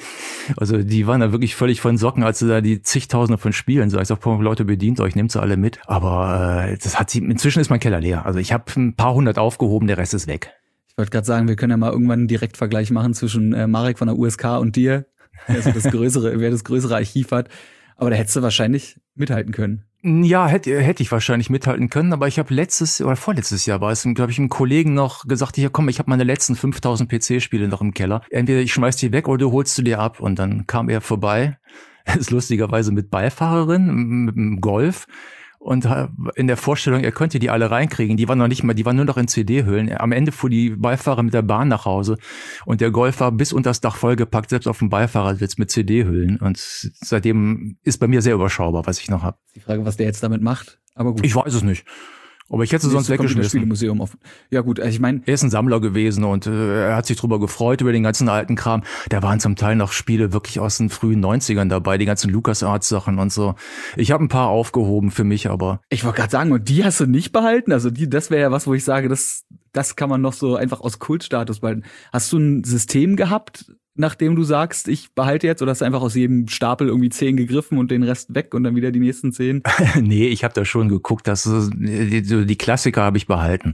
Also die waren da wirklich völlig von Socken, als sie da die zigtausende von Spielen sag ich sag, Leute, bedient euch, nehmt sie alle mit. Aber äh, das hat sie, inzwischen ist mein Keller leer. Also ich habe ein paar hundert aufgehoben, der Rest ist weg. Ich wollte gerade sagen, wir können ja mal irgendwann einen Direktvergleich machen zwischen äh, Marek von der U S K und dir. Also das größere, wer das größere Archiv hat. Aber da hättest du wahrscheinlich mithalten können. Ja, hätte hätte ich wahrscheinlich mithalten können, aber ich habe letztes oder vorletztes Jahr war es, glaube ich, einem Kollegen noch gesagt, hier komm, ich habe meine letzten fünftausend P C-Spiele noch im Keller. Entweder ich schmeiß die weg oder du holst du dir ab. Und dann kam er vorbei, ist lustigerweise mit Beifahrerin, mit dem Golf. und in der Vorstellung, er könnte die alle reinkriegen. Die waren noch nicht mal, die waren nur noch in C D-Hüllen. Am Ende fuhr die Beifahrer mit der Bahn nach Hause und der Golf war bis unter das Dach vollgepackt, selbst auf dem Beifahrersitz mit C D-Hüllen. Und seitdem ist bei mir sehr überschaubar, was ich noch habe. Die Frage, was der jetzt damit macht, aber gut. Ich weiß es nicht. Aber ich hätte es sonst weggeschmissen. Spielemuseum auf. Ja gut, also ich meine, er ist ein Sammler gewesen und äh, er hat sich drüber gefreut über den ganzen alten Kram. Da waren zum Teil noch Spiele wirklich aus den frühen neunzigern dabei, die ganzen LucasArts Sachen und so. Ich habe ein paar aufgehoben für mich, aber ich wollte gerade sagen, und die hast du nicht behalten? Also die, das wäre ja was, wo ich sage, das, das kann man noch so einfach aus Kultstatus behalten. Hast du ein System gehabt, nachdem du sagst, ich behalte jetzt, oder hast du einfach aus jedem Stapel irgendwie zehn gegriffen und den Rest weg und dann wieder die nächsten zehn? Nee, ich habe da schon geguckt, dass die, die Klassiker habe ich behalten,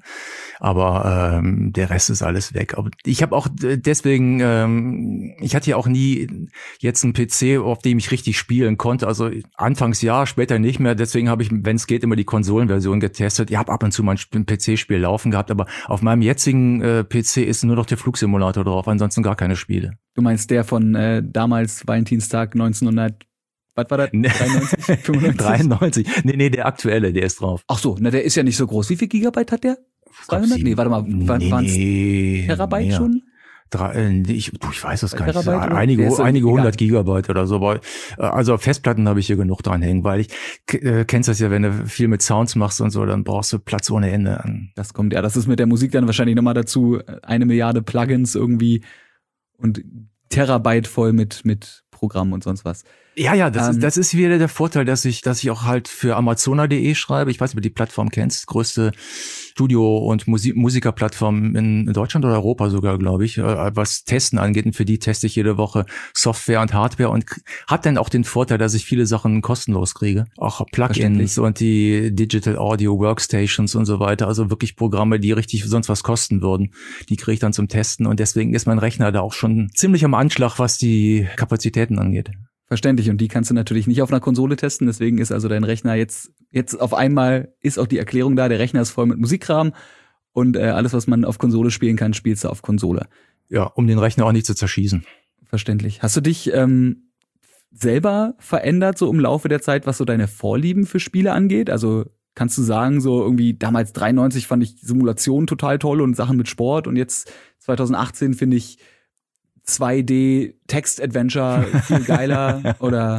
aber ähm, der Rest ist alles weg. Aber ich habe auch deswegen, ähm, ich hatte ja auch nie jetzt einen P C, auf dem ich richtig spielen konnte. Also anfangs ja, später nicht mehr. Deswegen habe ich, wenn es geht, immer die Konsolenversion getestet. Ich habe ab und zu mal ein P C-Spiel laufen gehabt, aber auf meinem jetzigen äh, P C ist nur noch der Flugsimulator drauf, ansonsten gar keine Spiele. Du meinst der von äh, damals Valentinstag neunzehnhundert, was war das? dreiundneunzig? fünfundneunzig? dreiundneunzig. Nee, nee, der aktuelle, der ist drauf. Ach so, na der ist ja nicht so groß. Wie viel Gigabyte hat der? zweihundert? Nee, warte mal, waren es nee, Terabyte mehr. schon? Drei, ich, du, ich weiß es gar nicht. Terabyte, einige so einige egal. hundert Gigabyte oder so. Aber, also Festplatten habe ich hier genug dran hängen, weil ich äh, kennst das ja, wenn du viel mit Sounds machst und so, dann brauchst du Platz ohne Ende an. Das kommt ja, das ist mit der Musik dann wahrscheinlich nochmal dazu, eine Milliarde Plugins irgendwie und Terabyte voll mit mit Programmen und sonst was. Ja, ja, das ähm, ist das ist wieder der Vorteil, dass ich dass ich auch halt für Amazona punkt de schreibe. Ich weiß nicht, ob du die Plattform kennst, größte Studio- und Musik Musikerplattform in Deutschland oder Europa sogar, glaube ich, was Testen angeht. Und für die teste ich jede Woche Software und Hardware und hat dann auch den Vorteil, dass ich viele Sachen kostenlos kriege. Auch Plugins und die Digital Audio Workstations und so weiter. Also wirklich Programme, die richtig sonst was kosten würden. Die kriege ich dann zum Testen und deswegen ist mein Rechner da auch schon ziemlich am Anschlag, was die Kapazitäten angeht. Verständlich. Und die kannst du natürlich nicht auf einer Konsole testen. Deswegen ist also dein Rechner jetzt, jetzt auf einmal ist auch die Erklärung da. Der Rechner ist voll mit Musikkram und äh, alles, was man auf Konsole spielen kann, spielst du auf Konsole. Ja, um den Rechner auch nicht zu zerschießen. Verständlich. Hast du dich ähm, selber verändert so im Laufe der Zeit, was so deine Vorlieben für Spiele angeht? Also kannst du sagen, so irgendwie damals dreiundneunzig fand ich Simulationen total toll und Sachen mit Sport und jetzt zwanzig achtzehn finde ich zwei D Text-Adventure viel geiler oder?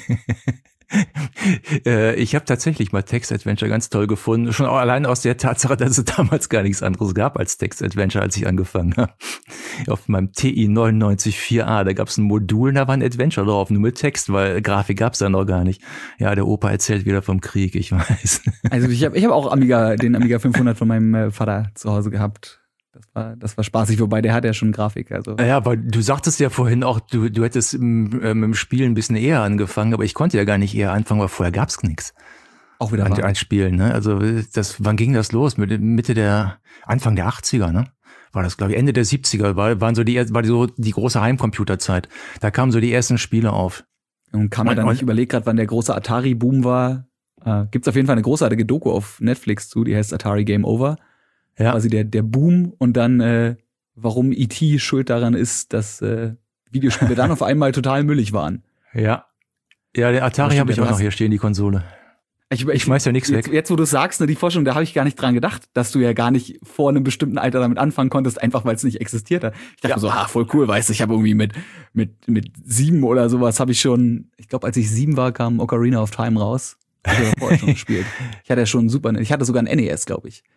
äh, ich habe tatsächlich mal Text-Adventure ganz toll gefunden. Schon auch allein aus der Tatsache, dass es damals gar nichts anderes gab als Text-Adventure, als ich angefangen habe. Auf meinem T I neunundneunzig vier A, da gab es ein Modul, da war ein Adventure drauf, nur mit Text, weil Grafik gab's da noch gar nicht. Ja, der Opa erzählt wieder vom Krieg, ich weiß. Also ich habe ich hab auch Amiga, den Amiga fünfhundert von meinem Vater zu Hause gehabt. Das war, das war spaßig, wobei der hat ja schon Grafik. Also. Ja, aber du sagtest ja vorhin auch, du, du hättest im, äh, mit dem Spiel ein bisschen eher angefangen, aber ich konnte ja gar nicht eher anfangen, weil vorher gab's nichts. Auch wieder an, an Spielen, ne? Also das, wann ging das los? Mit Mitte der, Anfang der achtziger, ne? War das, glaube ich, Ende der siebziger, war, waren so die, war so die große Heimcomputerzeit. Da kamen so die ersten Spiele auf. Und kann man dann nicht überlegt, gerade wann der große Atari-Boom war. Äh, gibt's auf jeden Fall eine großartige Doku auf Netflix zu, die heißt Atari Game Over. Ja. Quasi der, der Boom und dann, äh, warum E T schuld daran ist, dass äh, Videospiele dann auf einmal total müllig waren. Ja. Ja, der Atari habe ich auch noch hier stehen, die Konsole. Ich, ich, ich schmeiß ja nichts weg. Jetzt, wo du sagst, ne, die Forschung, da habe ich gar nicht dran gedacht, dass du ja gar nicht vor einem bestimmten Alter damit anfangen konntest, einfach weil es nicht existiert hat. Ich dachte ja. so, ah, voll cool, weißt du, ich habe irgendwie mit mit mit sieben oder sowas habe ich schon, ich glaube, als ich sieben war, kam Ocarina of Time raus. Ich habe vorher schon gespielt. Ich hatte ja schon super, ich hatte sogar ein N E S, glaube ich.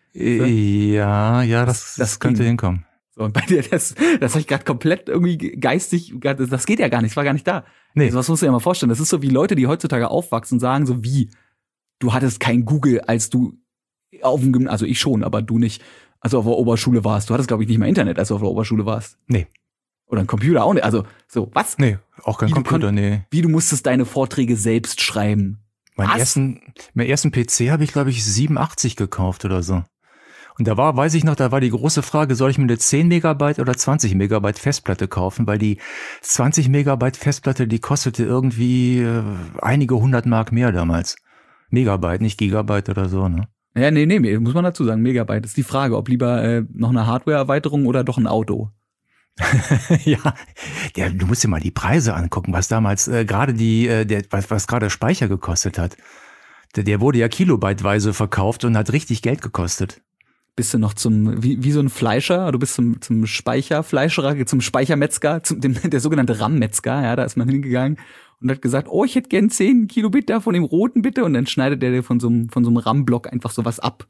Ja, ja, das, das, das könnte hinkommen. So, und bei dir, das, das habe ich gerade komplett irgendwie geistig, das geht ja gar nicht, das war gar nicht da. Nee. Also, was musst du dir mal vorstellen? Das ist so wie Leute, die heutzutage aufwachsen und sagen so, wie, du hattest kein Google, als du auf dem Gymnasium, also ich schon, aber du nicht, als du auf der Oberschule warst. Du hattest, glaube ich, nicht mal Internet, als du auf der Oberschule warst. Nee. Oder ein Computer auch nicht. Also, so, was? Nee, auch kein wie Computer, kon- nee. Wie, du musstest deine Vorträge selbst schreiben. Meinen ersten, meinen ersten P C habe ich, glaube ich, siebenundachtzig gekauft oder so. Und da war, weiß ich noch, da war die große Frage, soll ich mir eine zehn Megabyte oder zwanzig Megabyte Festplatte kaufen? Weil die zwanzig Megabyte Festplatte, die kostete irgendwie äh, einige hundert Mark mehr damals. Megabyte, nicht Gigabyte oder so, ne? Ja, nee, nee, muss man dazu sagen, Megabyte. Das ist die Frage, ob lieber äh, noch eine Hardware-Erweiterung oder doch ein Auto. Ja, der, du musst dir mal die Preise angucken, was damals äh, gerade die, äh, der, was, was gerade Speicher gekostet hat. Der, der wurde ja kilobyteweise verkauft und hat richtig Geld gekostet. Bist du noch zum, wie, wie so ein Fleischer, du bist zum, zum Speicherfleischerer, zum Speichermetzger, zum, dem, der sogenannte RAM-Metzger, ja, da ist man hingegangen und hat gesagt, oh, ich hätte gern zehn Kilobit da von dem roten bitte, und dann schneidet der dir von so einem, von so einem RAM-Block einfach sowas ab.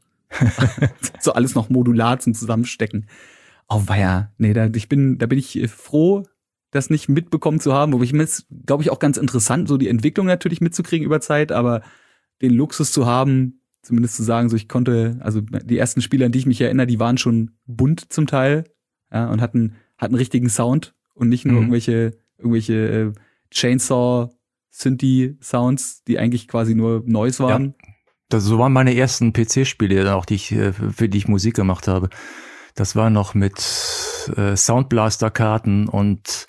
So alles noch modular zum Zusammenstecken. Oh, weia, nee, da, ich bin, da bin ich froh, das nicht mitbekommen zu haben, wobei ich mir jetzt, glaube ich, auch ganz interessant, so die Entwicklung natürlich mitzukriegen über Zeit, aber den Luxus zu haben, zumindest zu sagen, so ich konnte, also die ersten Spiele, an die ich mich erinnere, die waren schon bunt zum Teil, ja, und hatten hatten richtigen Sound und nicht nur mhm. irgendwelche irgendwelche äh, Chainsaw Synthi Sounds, die eigentlich quasi nur Noise waren. Ja, das, so waren meine ersten P C-Spiele, auch die ich für die ich Musik gemacht habe. Das war noch mit äh, Soundblaster-Karten und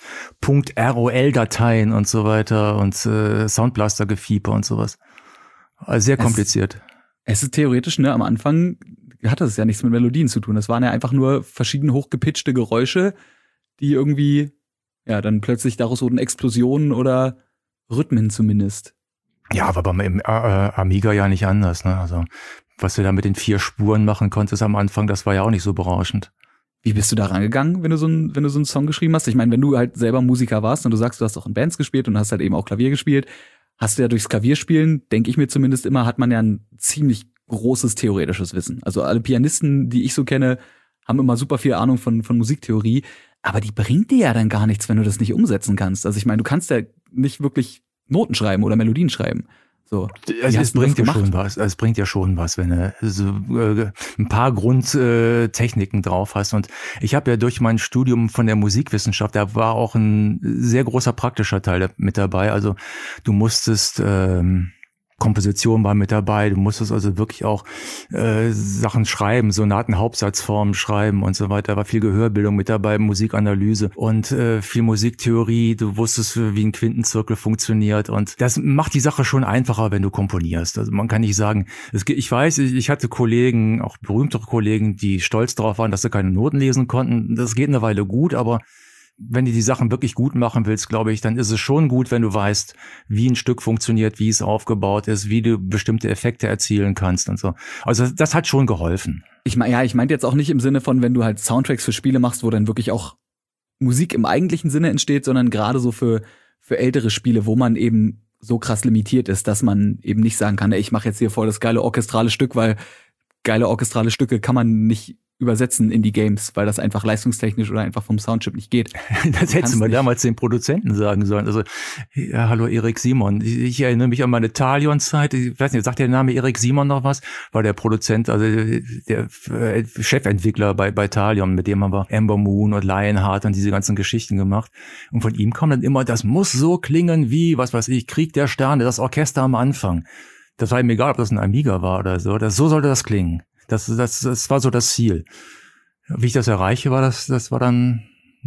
.rol-Dateien und so weiter und äh, Soundblaster-Gefieper und sowas. Also sehr kompliziert. Es, es ist theoretisch, ne, am Anfang hatte es ja nichts mit Melodien zu tun. Das waren ja einfach nur verschieden hochgepitchte Geräusche, die irgendwie, ja, dann plötzlich daraus wurden Explosionen oder Rhythmen zumindest. Ja, aber beim äh, Amiga ja nicht anders, ne? Also was du da mit den vier Spuren machen konntest am Anfang, das war ja auch nicht so berauschend. Wie bist du da rangegangen, wenn du so ein, wenn du so einen Song geschrieben hast? Ich meine, wenn du halt selber Musiker warst und du sagst, du hast auch in Bands gespielt und hast halt eben auch Klavier gespielt, hast du ja durchs Klavierspielen, denke ich mir zumindest immer, hat man ja ein ziemlich großes theoretisches Wissen. Also alle Pianisten, die ich so kenne, haben immer super viel Ahnung von, von Musiktheorie, aber die bringt dir ja dann gar nichts, wenn du das nicht umsetzen kannst. Also ich meine, du kannst ja nicht wirklich Noten schreiben oder Melodien schreiben. So. Also es bringt ja schon was. Es bringt ja schon was, wenn du so, äh, ein paar Grundtechniken äh, drauf hast. Und ich habe ja durch mein Studium von der Musikwissenschaft, da war auch ein sehr großer praktischer Teil mit dabei. Also du musstest ähm, Komposition war mit dabei, du musstest also wirklich auch äh, Sachen schreiben, Sonaten, Hauptsatzformen schreiben und so weiter. Da war viel Gehörbildung mit dabei, Musikanalyse und äh, viel Musiktheorie. Du wusstest, wie ein Quintenzirkel funktioniert, und das macht die Sache schon einfacher, wenn du komponierst. Also man kann nicht sagen, es, ich weiß, ich hatte Kollegen, auch berühmtere Kollegen, die stolz darauf waren, dass sie keine Noten lesen konnten. Das geht eine Weile gut, aber wenn du die Sachen wirklich gut machen willst, glaube ich, dann ist es schon gut, wenn du weißt, wie ein Stück funktioniert, wie es aufgebaut ist, wie du bestimmte Effekte erzielen kannst und so. Also das hat schon geholfen. Ich meine, ja, ich meinte jetzt auch nicht im Sinne von, wenn du halt Soundtracks für Spiele machst, wo dann wirklich auch Musik im eigentlichen Sinne entsteht, sondern gerade so für für ältere Spiele, wo man eben so krass limitiert ist, dass man eben nicht sagen kann, ey, ich mache jetzt hier voll das geile orchestrale Stück, weil geile orchestrale Stücke kann man nicht übersetzen in die Games, weil das einfach leistungstechnisch oder einfach vom Soundchip nicht geht. Das hättest du mal damals den Produzenten sagen sollen. Also, ja, hallo Erik Simon. Ich, ich erinnere mich an meine Talion-Zeit. Ich weiß nicht, sagt der Name Erik Simon noch was? War der Produzent, also der Chefentwickler bei, bei Talion, mit dem haben wir Ember Moon und Lionheart und diese ganzen Geschichten gemacht. Und von ihm kam dann immer, das muss so klingen wie, was weiß ich, Krieg der Sterne, das Orchester am Anfang. Das war ihm egal, ob das ein Amiga war oder so. Das, so sollte das klingen. Das, das, das war so das Ziel. Wie ich das erreiche, war das, das war dann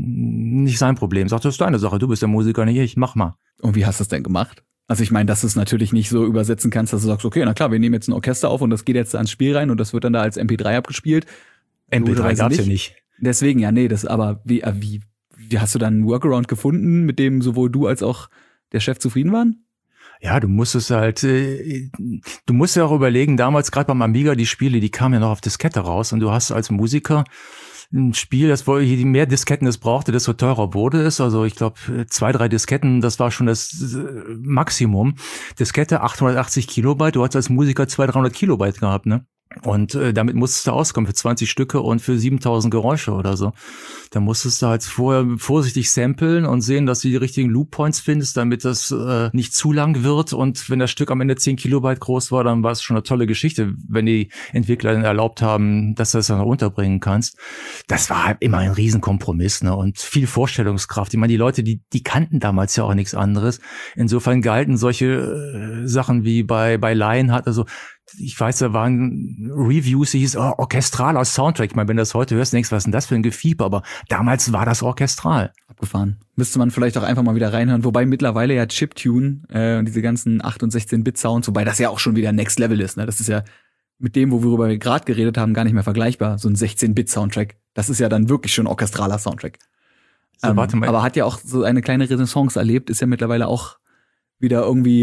nicht sein Problem. Sagt, das ist deine Sache, du bist der Musiker, nicht ich, mach mal. Und wie hast du das denn gemacht? Also ich meine, dass du es natürlich nicht so übersetzen kannst, dass du sagst, okay, na klar, wir nehmen jetzt ein Orchester auf und das geht jetzt ans Spiel rein und das wird dann da als M P drei abgespielt. M P drei gab's ja nicht. Deswegen, ja, nee, das, aber wie, wie, wie hast du dann einen Workaround gefunden, mit dem sowohl du als auch der Chef zufrieden waren? Ja, du musstest halt, äh, du musst ja auch überlegen, damals gerade beim Amiga, die Spiele, die kamen ja noch auf Diskette raus und du hast als Musiker ein Spiel, das wohl, je mehr Disketten es brauchte, desto teurer wurde es. Also ich glaube, zwei, drei Disketten, das war schon das Maximum. Diskette achthundertachtzig Kilobyte, du hast als Musiker zweihundert, dreihundert Kilobyte gehabt, ne? Und äh, damit musstest du auskommen für zwanzig Stücke und für siebentausend Geräusche oder so. Da musstest du halt vorher vorsichtig samplen und sehen, dass du die richtigen Loop-Points findest, damit das äh, nicht zu lang wird. Und wenn das Stück am Ende zehn Kilobyte groß war, dann war es schon eine tolle Geschichte, wenn die Entwickler dann erlaubt haben, dass du das dann unterbringen kannst. Das war halt immer ein Riesenkompromiss, ne? Und viel Vorstellungskraft. Ich meine, die Leute, die die kannten damals ja auch nichts anderes. Insofern galten solche äh, Sachen wie bei bei Lionheart, also ich weiß, da waren Reviews, die hieß, oh, orchestraler Soundtrack. Ich meine, wenn du das heute hörst, denkst du, was ist denn das für ein Gefieber? Aber damals war das orchestral. Abgefahren. Müsste man vielleicht auch einfach mal wieder reinhören. Wobei mittlerweile ja Chiptune äh, und diese ganzen acht- und sechzehn-Bit-Sounds, wobei das ja auch schon wieder Next Level ist. Ne? Das ist ja mit dem, worüber wir gerade geredet haben, gar nicht mehr vergleichbar. So ein sechzehn-Bit-Soundtrack. Das ist ja dann wirklich schon orchestraler Soundtrack. So, ähm, warte mal. Aber hat ja auch so eine kleine Renaissance erlebt, ist ja mittlerweile auch wieder irgendwie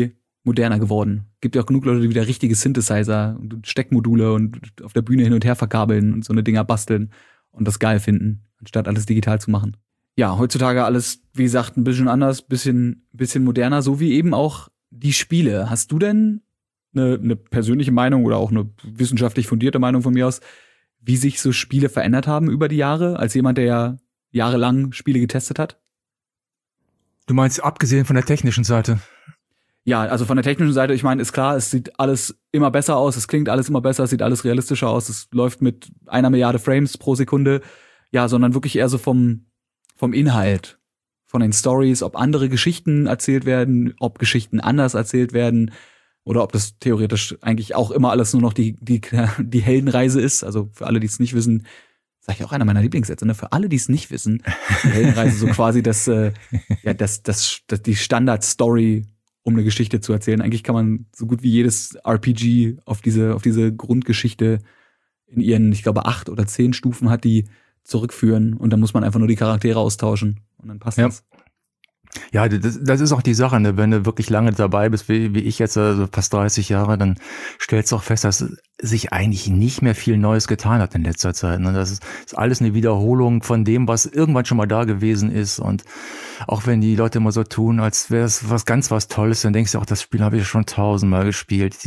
moderner geworden. Gibt ja auch genug Leute, die wieder richtige Synthesizer und Steckmodule und auf der Bühne hin und her verkabeln und so eine Dinger basteln und das geil finden, anstatt alles digital zu machen. Ja, heutzutage alles, wie gesagt, ein bisschen anders, bisschen, bisschen moderner, so wie eben auch die Spiele. Hast du denn eine, eine persönliche Meinung oder auch eine wissenschaftlich fundierte Meinung von mir aus, wie sich so Spiele verändert haben über die Jahre, als jemand, der ja jahrelang Spiele getestet hat? Du meinst abgesehen von der technischen Seite? Ja, also von der technischen Seite, ich meine, ist klar, es sieht alles immer besser aus, es klingt alles immer besser, es sieht alles realistischer aus, es läuft mit einer Milliarde Frames pro Sekunde. Ja, sondern wirklich eher so vom, vom Inhalt, von den Stories, ob andere Geschichten erzählt werden, ob Geschichten anders erzählt werden oder ob das theoretisch eigentlich auch immer alles nur noch die, die, die Heldenreise ist. Also für alle, die es nicht wissen, sag ich auch einer meiner Lieblingssätze, ne? Für alle, die es nicht wissen, die Heldenreise so quasi das, äh, ja, das, das, das, die Standard-Story, um eine Geschichte zu erzählen. Eigentlich kann man so gut wie jedes R P G auf diese, auf diese Grundgeschichte in ihren, ich glaube, acht oder zehn Stufen hat, die zurückführen und dann muss man einfach nur die Charaktere austauschen und dann passt ja. das. Ja, das, das ist auch die Sache, ne? Wenn du wirklich lange dabei bist, wie, wie ich jetzt, also fast dreißig Jahre, dann stellst du auch fest, dass sich eigentlich nicht mehr viel Neues getan hat in letzter Zeit. Ne? Das ist, ist alles eine Wiederholung von dem, was irgendwann schon mal da gewesen ist. Und auch wenn die Leute immer so tun, als wäre es was ganz was Tolles, dann denkst du auch, das Spiel habe ich schon tausendmal gespielt.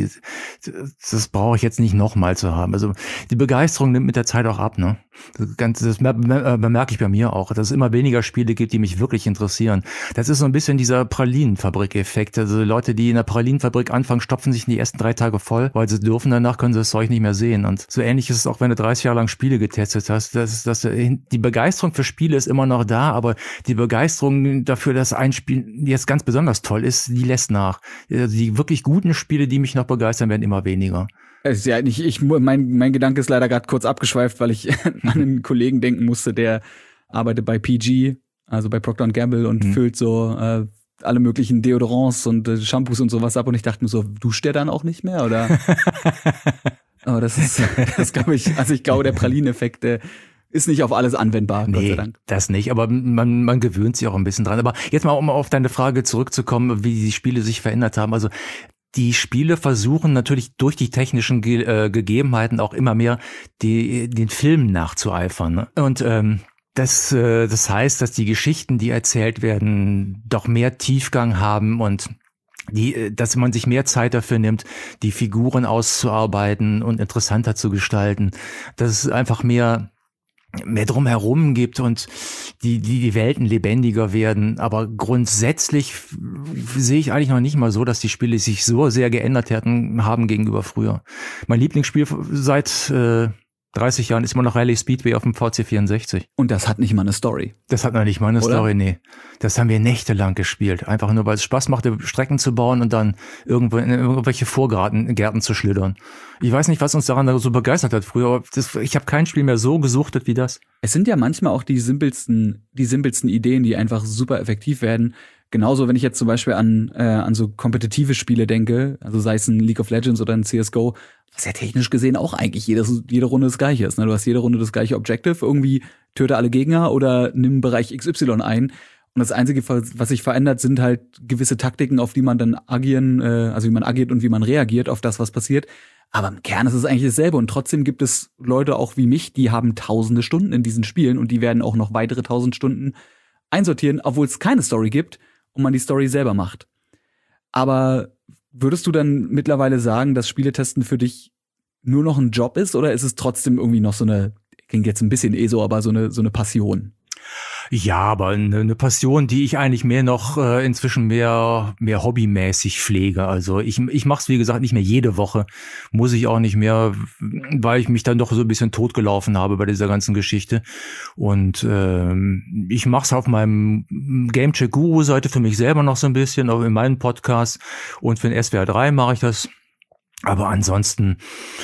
Das brauche ich jetzt nicht nochmal zu haben. Also die Begeisterung nimmt mit der Zeit auch ab. Ne? Das, Ganze, das bemerke ich bei mir auch, dass es immer weniger Spiele gibt, die mich wirklich interessieren. Das ist so ein bisschen dieser Pralinenfabrik-Effekt. Also Leute, die in der Pralinenfabrik anfangen, stopfen sich in die ersten drei Tage voll, weil sie dürfen, danach können sie das Zeug nicht mehr sehen. Und so ähnlich ist es auch, wenn du dreißig Jahre lang Spiele getestet hast. Das, das, die Begeisterung für Spiele ist immer noch da, aber die Begeisterung dafür, dass ein Spiel jetzt ganz besonders toll ist, die lässt nach. Die wirklich guten Spiele, die mich noch begeistern, werden immer weniger. Ja, ich, ich, mein, mein Gedanke ist leider gerade kurz abgeschweift, weil ich an einen Kollegen denken musste, der arbeitet bei P G, also bei Procter und Gamble und mhm. füllt so äh, alle möglichen Deodorants und äh, Shampoos und sowas ab und ich dachte mir so, duscht der dann auch nicht mehr, oder? Aber das ist, das glaube ich, also ich glaube, der Pralineneffekt, der ist nicht auf alles anwendbar, nee, Gott sei Dank. Das nicht, aber man, man gewöhnt sich auch ein bisschen dran. Aber jetzt mal, um auf deine Frage zurückzukommen, wie die Spiele sich verändert haben. Also die Spiele versuchen natürlich durch die technischen Ge- äh, Gegebenheiten auch immer mehr die, den Filmen nachzueifern. Ne? Und ähm, das, äh, das heißt, dass die Geschichten, die erzählt werden, doch mehr Tiefgang haben und die, dass man sich mehr Zeit dafür nimmt, die Figuren auszuarbeiten und interessanter zu gestalten. Dass es einfach mehr mehr drumherum gibt und die, die, die Welten lebendiger werden. Aber grundsätzlich sehe ich eigentlich noch nicht mal so, dass die Spiele sich so sehr geändert hätten, haben gegenüber früher. Mein Lieblingsspiel seit äh, dreißig Jahren ist immer noch Rally Speedway auf dem V C vierundsechzig. Und das hat nicht mal eine Story. Das hat noch nicht mal eine Oder? Story, nee. Das haben wir nächtelang gespielt. Einfach nur, weil es Spaß machte, Strecken zu bauen und dann irgendwo in irgendwelche Vorgärten Gärten zu schlittern. Ich weiß nicht, was uns daran so begeistert hat früher, aber das, ich habe kein Spiel mehr so gesuchtet wie das. Es sind ja manchmal auch die simpelsten, die simpelsten Ideen, die einfach super effektiv werden. Genauso, wenn ich jetzt zum Beispiel an, äh, an so kompetitive Spiele denke, also sei es ein League of Legends oder ein C S G O, was ja technisch gesehen auch eigentlich jede, jede Runde das Gleiche ist. Ne? Du hast jede Runde das gleiche Objective, irgendwie töte alle Gegner oder nimm Bereich X Y ein. Und das Einzige, was sich verändert, sind halt gewisse Taktiken, auf die man dann agieren, äh, also wie man agiert und wie man reagiert auf das, was passiert. Aber im Kern ist es eigentlich dasselbe. Und trotzdem gibt es Leute auch wie mich, die haben tausende Stunden in diesen Spielen und die werden auch noch weitere tausend Stunden einsortieren, obwohl es keine Story gibt und man die Story selber macht. Aber würdest du dann mittlerweile sagen, dass Spieletesten für dich nur noch ein Job ist oder ist es trotzdem irgendwie noch so eine, klingt jetzt ein bisschen eh so, aber so eine, so eine Passion? Ja, aber eine, eine Passion, die ich eigentlich mehr noch äh, inzwischen mehr mehr hobbymäßig pflege. Also ich ich mache es wie gesagt nicht mehr jede Woche, muss ich auch nicht mehr, weil ich mich dann doch so ein bisschen totgelaufen habe bei dieser ganzen Geschichte. Und ähm, ich mache es auf meinem Gamecheck Guru Seite für mich selber noch so ein bisschen, auch in meinem Podcast und für den S W R drei mache ich das. Aber ansonsten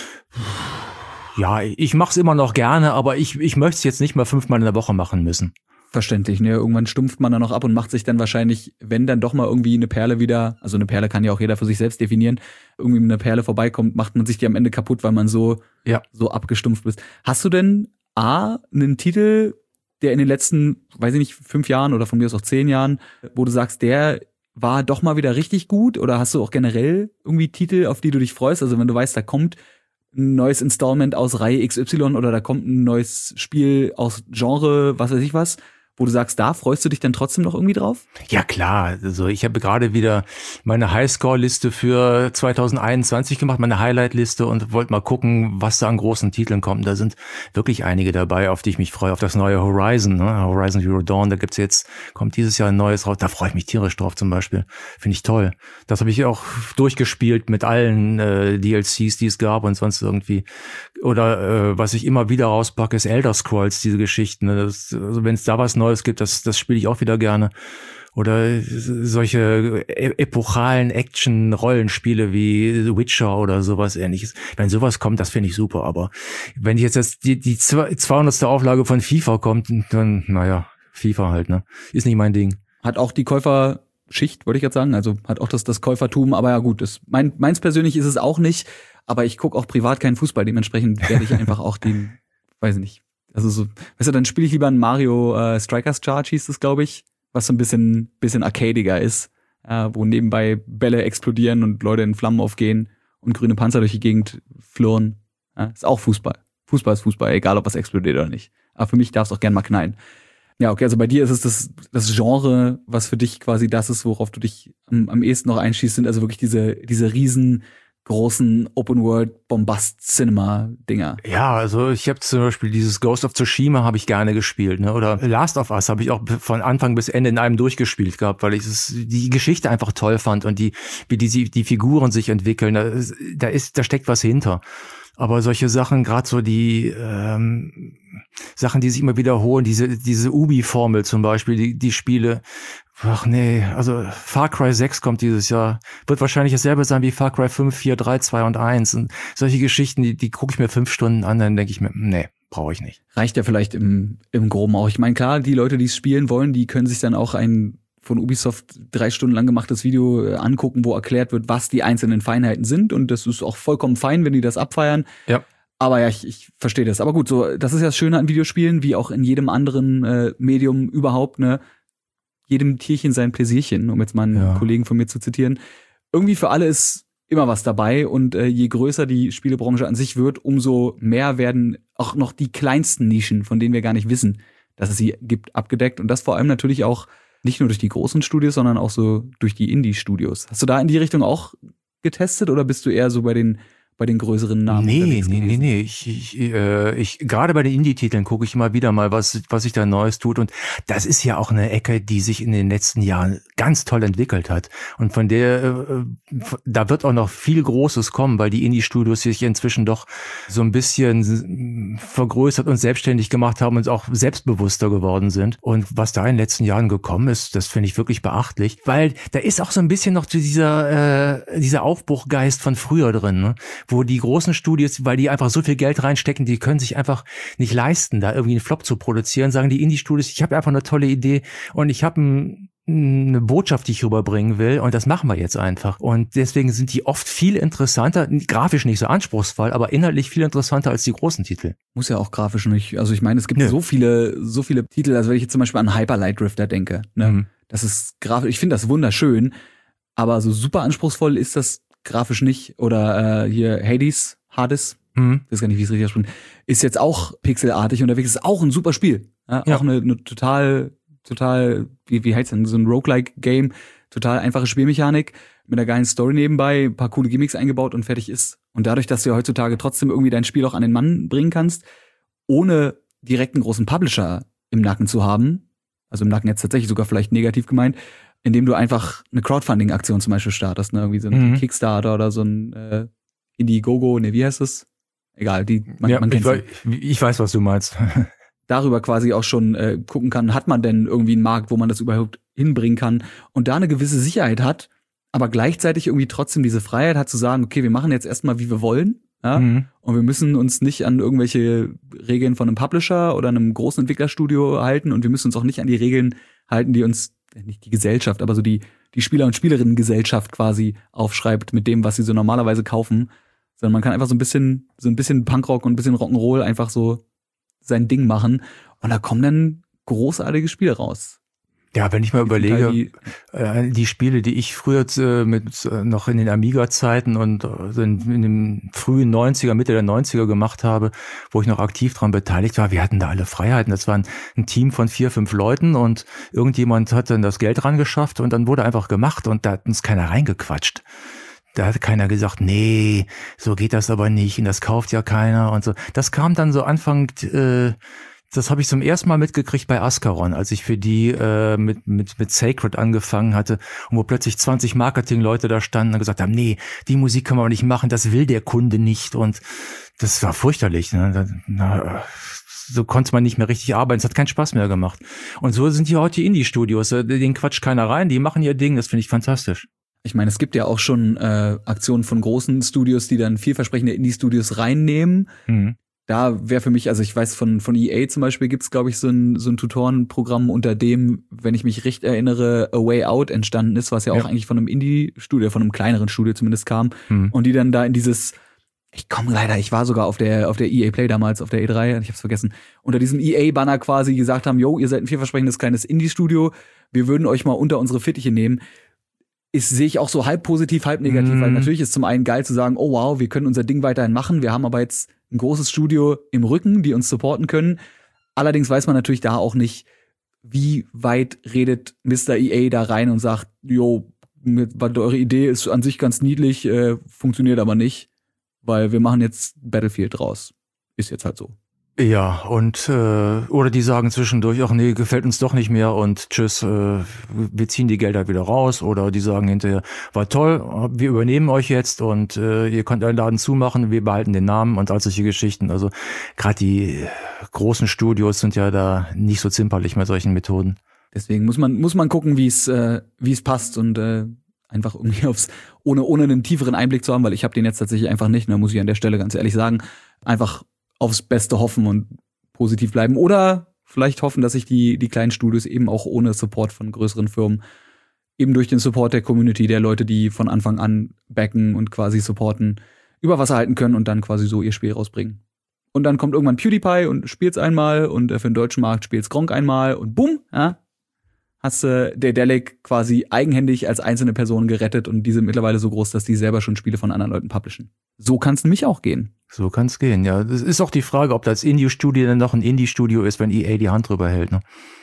ja, ich mache es immer noch gerne, aber ich ich möchte es jetzt nicht mal fünfmal in der Woche machen müssen. Verständlich, ne? Irgendwann stumpft man dann noch ab und macht sich dann wahrscheinlich, wenn dann doch mal irgendwie eine Perle wieder, also eine Perle kann ja auch jeder für sich selbst definieren, irgendwie mit einer Perle vorbeikommt, macht man sich die am Ende kaputt, weil man so, ja. so abgestumpft ist. Hast du denn A, einen Titel, der in den letzten, weiß ich nicht, fünf Jahren oder von mir aus auch zehn Jahren, wo du sagst, der war doch mal wieder richtig gut? Oder hast du auch generell irgendwie Titel, auf die du dich freust? Also wenn du weißt, da kommt ein neues Installment aus Reihe X Y oder da kommt ein neues Spiel aus Genre, was weiß ich was, wo du sagst, da freust du dich dann trotzdem noch irgendwie drauf? Ja klar, also ich habe gerade wieder meine Highscore-Liste für zwanzig einundzwanzig gemacht, meine Highlight-Liste und wollte mal gucken, was da an großen Titeln kommt. Da sind wirklich einige dabei, auf die ich mich freue, auf das neue Horizon, ne? Horizon Zero Dawn, da gibt's jetzt, kommt dieses Jahr ein neues raus, da freue ich mich tierisch drauf zum Beispiel, finde ich toll. Das habe ich auch durchgespielt mit allen äh, D L Cs, die es gab und sonst irgendwie. Oder äh, was ich immer wieder rauspacke, ist Elder Scrolls, diese Geschichten. Ne? Das, also wenn es da was Neues gibt, das, das spiele ich auch wieder gerne. Oder solche epochalen Action-Rollenspiele wie The Witcher oder sowas Ähnliches. Wenn sowas kommt, das finde ich super. Aber wenn jetzt jetzt die, die zweihundertste Auflage von FIFA kommt, dann, naja, FIFA halt, ne? Ist nicht mein Ding. Hat auch die Käuferschicht, wollte ich jetzt sagen. Also hat auch das, das Käufertum. Aber ja gut, das, mein, meins persönlich ist es auch nicht. Aber ich gucke auch privat keinen Fußball. Dementsprechend werde ich einfach auch den, weiß ich nicht. Also so, weißt du, dann spiele ich lieber ein Mario äh, Strikers Charge, hieß das, glaube ich, was so ein bisschen bisschen arcadiger ist, äh, wo nebenbei Bälle explodieren und Leute in Flammen aufgehen und grüne Panzer durch die Gegend flirren. Ja, ist auch Fußball. Fußball ist Fußball, egal ob was explodiert oder nicht. Aber für mich darf es auch gern mal knallen. Ja, okay, also bei dir ist es das, das Genre, was für dich quasi das ist, worauf du dich am, am ehesten noch einschießt, sind also wirklich diese diese riesen großen Open-World-Bombast-Cinema-Dinger. Ja, also ich habe zum Beispiel dieses Ghost of Tsushima habe ich gerne gespielt, ne? Oder Last of Us habe ich auch von Anfang bis Ende in einem durchgespielt gehabt, weil ich es, die Geschichte einfach toll fand und die, wie die, die Figuren sich entwickeln, da, da ist, da steckt was hinter. Aber solche Sachen, gerade so die ähm, Sachen, die sich immer wiederholen, diese diese Ubi-Formel zum Beispiel, die die Spiele, ach nee, also Far Cry sechs kommt dieses Jahr, wird wahrscheinlich dasselbe sein wie Far Cry fünf, vier, drei, zwei und eins. Und solche Geschichten, die die gucke ich mir fünf Stunden an, dann denke ich mir, nee, brauche ich nicht. Reicht ja vielleicht im im Groben auch. Ich meine, klar, die Leute, die es spielen wollen, die können sich dann auch ein von Ubisoft drei Stunden lang gemachtes Video äh, angucken, wo erklärt wird, was die einzelnen Feinheiten sind. Und das ist auch vollkommen fein, wenn die das abfeiern. Ja. Aber ja, ich, ich verstehe das. Aber gut, so, das ist ja das Schöne an Videospielen, wie auch in jedem anderen äh, Medium überhaupt, ne? Jedem Tierchen sein Pläsierchen, um jetzt mal einen ja. Kollegen von mir zu zitieren. Irgendwie für alle ist immer was dabei. Und äh, je größer die Spielebranche an sich wird, umso mehr werden auch noch die kleinsten Nischen, von denen wir gar nicht wissen, dass es sie gibt, abgedeckt. Und das vor allem natürlich auch nicht nur durch die großen Studios, sondern auch so durch die Indie-Studios. Hast du da in die Richtung auch getestet oder bist du eher so bei den bei den größeren Namen? Nee, nee, nee, nee. Ich, ich, äh, ich, gerade bei den Indie-Titeln gucke ich immer wieder mal, was, was sich da Neues tut. Und das ist ja auch eine Ecke, die sich in den letzten Jahren ganz toll entwickelt hat. Und von der, äh, da wird auch noch viel Großes kommen, weil die Indie-Studios sich inzwischen doch so ein bisschen vergrößert und selbstständig gemacht haben und auch selbstbewusster geworden sind. Und was da in den letzten Jahren gekommen ist, das finde ich wirklich beachtlich. Weil da ist auch so ein bisschen noch dieser, äh, dieser Aufbruchgeist von früher drin, ne? Wo die großen Studios, weil die einfach so viel Geld reinstecken, die können sich einfach nicht leisten, da irgendwie einen Flop zu produzieren, sagen die Indie-Studios, ich habe einfach eine tolle Idee und ich habe ein, eine Botschaft, die ich rüberbringen will und das machen wir jetzt einfach. Und deswegen sind die oft viel interessanter, grafisch nicht so anspruchsvoll, aber inhaltlich viel interessanter als die großen Titel. Muss ja auch grafisch nicht, also ich meine, es gibt Nö. so viele so viele Titel, also wenn ich jetzt zum Beispiel an Hyper Light Drifter denke, ne? Mhm. Das ist grafisch, ich finde das wunderschön, aber so super anspruchsvoll ist das grafisch nicht. Oder äh, hier Hades, Hades, mhm. ich weiß gar nicht, wie es richtig ausspricht, ist jetzt auch pixelartig unterwegs, ist auch ein super Spiel. Ja, ja. Auch eine, eine total, total, wie, wie heißt denn, so ein Roguelike-Game, total einfache Spielmechanik, mit einer geilen Story nebenbei, ein paar coole Gimmicks eingebaut und fertig ist. Und dadurch, dass du ja heutzutage trotzdem irgendwie dein Spiel auch an den Mann bringen kannst, ohne direkt einen großen Publisher im Nacken zu haben, also im Nacken jetzt tatsächlich sogar vielleicht negativ gemeint, indem du einfach eine Crowdfunding-Aktion zum Beispiel startest, ne? Irgendwie so ein mhm. Kickstarter oder so ein äh, Indiegogo, ne, wie heißt das? Egal, die man, ja, man kennt ich, weiß, ich weiß, was du meinst. Darüber quasi auch schon äh, gucken kann, hat man denn irgendwie einen Markt, wo man das überhaupt hinbringen kann und da eine gewisse Sicherheit hat, aber gleichzeitig irgendwie trotzdem diese Freiheit hat zu sagen, okay, wir machen jetzt erstmal, wie wir wollen, ja? Mhm. Und wir müssen uns nicht an irgendwelche Regeln von einem Publisher oder einem großen Entwicklerstudio halten und wir müssen uns auch nicht an die Regeln halten, die uns nicht die Gesellschaft, aber so die die Spieler- und Spielerinnen-Gesellschaft quasi aufschreibt mit dem, was sie so normalerweise kaufen, sondern man kann einfach so ein bisschen so ein bisschen Punkrock und ein bisschen Rock'n'Roll einfach so sein Ding machen und da kommen dann großartige Spiele raus. Ja, wenn ich mal überlege, die, äh, die Spiele, die ich früher äh, mit äh, noch in den Amiga-Zeiten und äh, in, in den frühen neunziger, Mitte der neunziger gemacht habe, wo ich noch aktiv dran beteiligt war, wir hatten da alle Freiheiten. Das war ein, ein Team von vier, fünf Leuten und irgendjemand hat dann das Geld ran geschafft und dann wurde einfach gemacht und da hat uns keiner reingequatscht. Da hat keiner gesagt, nee, so geht das aber nicht und das kauft ja keiner und so. Das kam dann so Anfang äh, Das habe ich zum ersten Mal mitgekriegt bei Ascaron, als ich für die äh, mit mit mit Sacred angefangen hatte und wo plötzlich zwanzig Marketingleute da standen und gesagt haben, nee, die Musik können wir aber nicht machen, das will der Kunde nicht und das war fürchterlich. Ne? Da, na, so konnte man nicht mehr richtig arbeiten, es hat keinen Spaß mehr gemacht. Und so sind hier heute die Indie-Studios, denen quatscht keiner rein, die machen ihr Ding, das finde ich fantastisch. Ich meine, es gibt ja auch schon äh, Aktionen von großen Studios, die dann vielversprechende Indie-Studios reinnehmen. Mhm. Da wäre für mich, also ich weiß, von von E A zum Beispiel gibt's, glaube ich, so ein so ein Tutorenprogramm, unter dem, wenn ich mich recht erinnere, A Way Out entstanden ist, was ja auch ja. eigentlich von einem Indie-Studio, von einem kleineren Studio zumindest kam. Mhm. Und die dann da in dieses, ich komme leider, ich war sogar auf der auf der E A Play damals, auf der E drei, ich hab's vergessen, unter diesem E A-Banner quasi gesagt haben, yo, ihr seid ein vielversprechendes kleines Indie-Studio, wir würden euch mal unter unsere Fittiche nehmen. Ist, sehe ich auch so halb positiv, halb negativ, mm. weil natürlich ist zum einen geil zu sagen, oh wow, wir können unser Ding weiterhin machen, wir haben aber jetzt ein großes Studio im Rücken, die uns supporten können. Allerdings weiß man natürlich da auch nicht, wie weit redet Mister E A da rein und sagt, jo, eure Idee ist an sich ganz niedlich, äh, funktioniert aber nicht, weil wir machen jetzt Battlefield draus. Ist jetzt halt so. Ja, und äh, oder die sagen zwischendurch, ach nee, gefällt uns doch nicht mehr und tschüss, äh, wir ziehen die Gelder wieder raus, oder die sagen hinterher, war toll, wir übernehmen euch jetzt und äh, ihr könnt euren Laden zumachen, wir behalten den Namen und all solche Geschichten. Also gerade die großen Studios sind ja da nicht so zimperlich mit solchen Methoden. Deswegen muss man muss man gucken, wie es äh, wie es passt und äh, einfach irgendwie aufs ohne ohne einen tieferen Einblick zu haben, weil ich habe den jetzt tatsächlich einfach nicht, da muss ich an der Stelle ganz ehrlich sagen, einfach aufs Beste hoffen und positiv bleiben. Oder vielleicht hoffen, dass sich die, die kleinen Studios eben auch ohne Support von größeren Firmen, eben durch den Support der Community, der Leute, die von Anfang an backen und quasi supporten, über Wasser halten können und dann quasi so ihr Spiel rausbringen. Und dann kommt irgendwann PewDiePie und spielt's einmal und für den deutschen Markt spielt's Gronkh einmal und bumm, ja, hast du äh, Daedalic quasi eigenhändig als einzelne Person gerettet und die sind mittlerweile so groß, dass die selber schon Spiele von anderen Leuten publishen. So kann's nämlich auch gehen. So kann's gehen, ja. Das ist auch die Frage, ob das Indie-Studio dann noch ein Indie-Studio ist, wenn E A die Hand drüber hält, ne?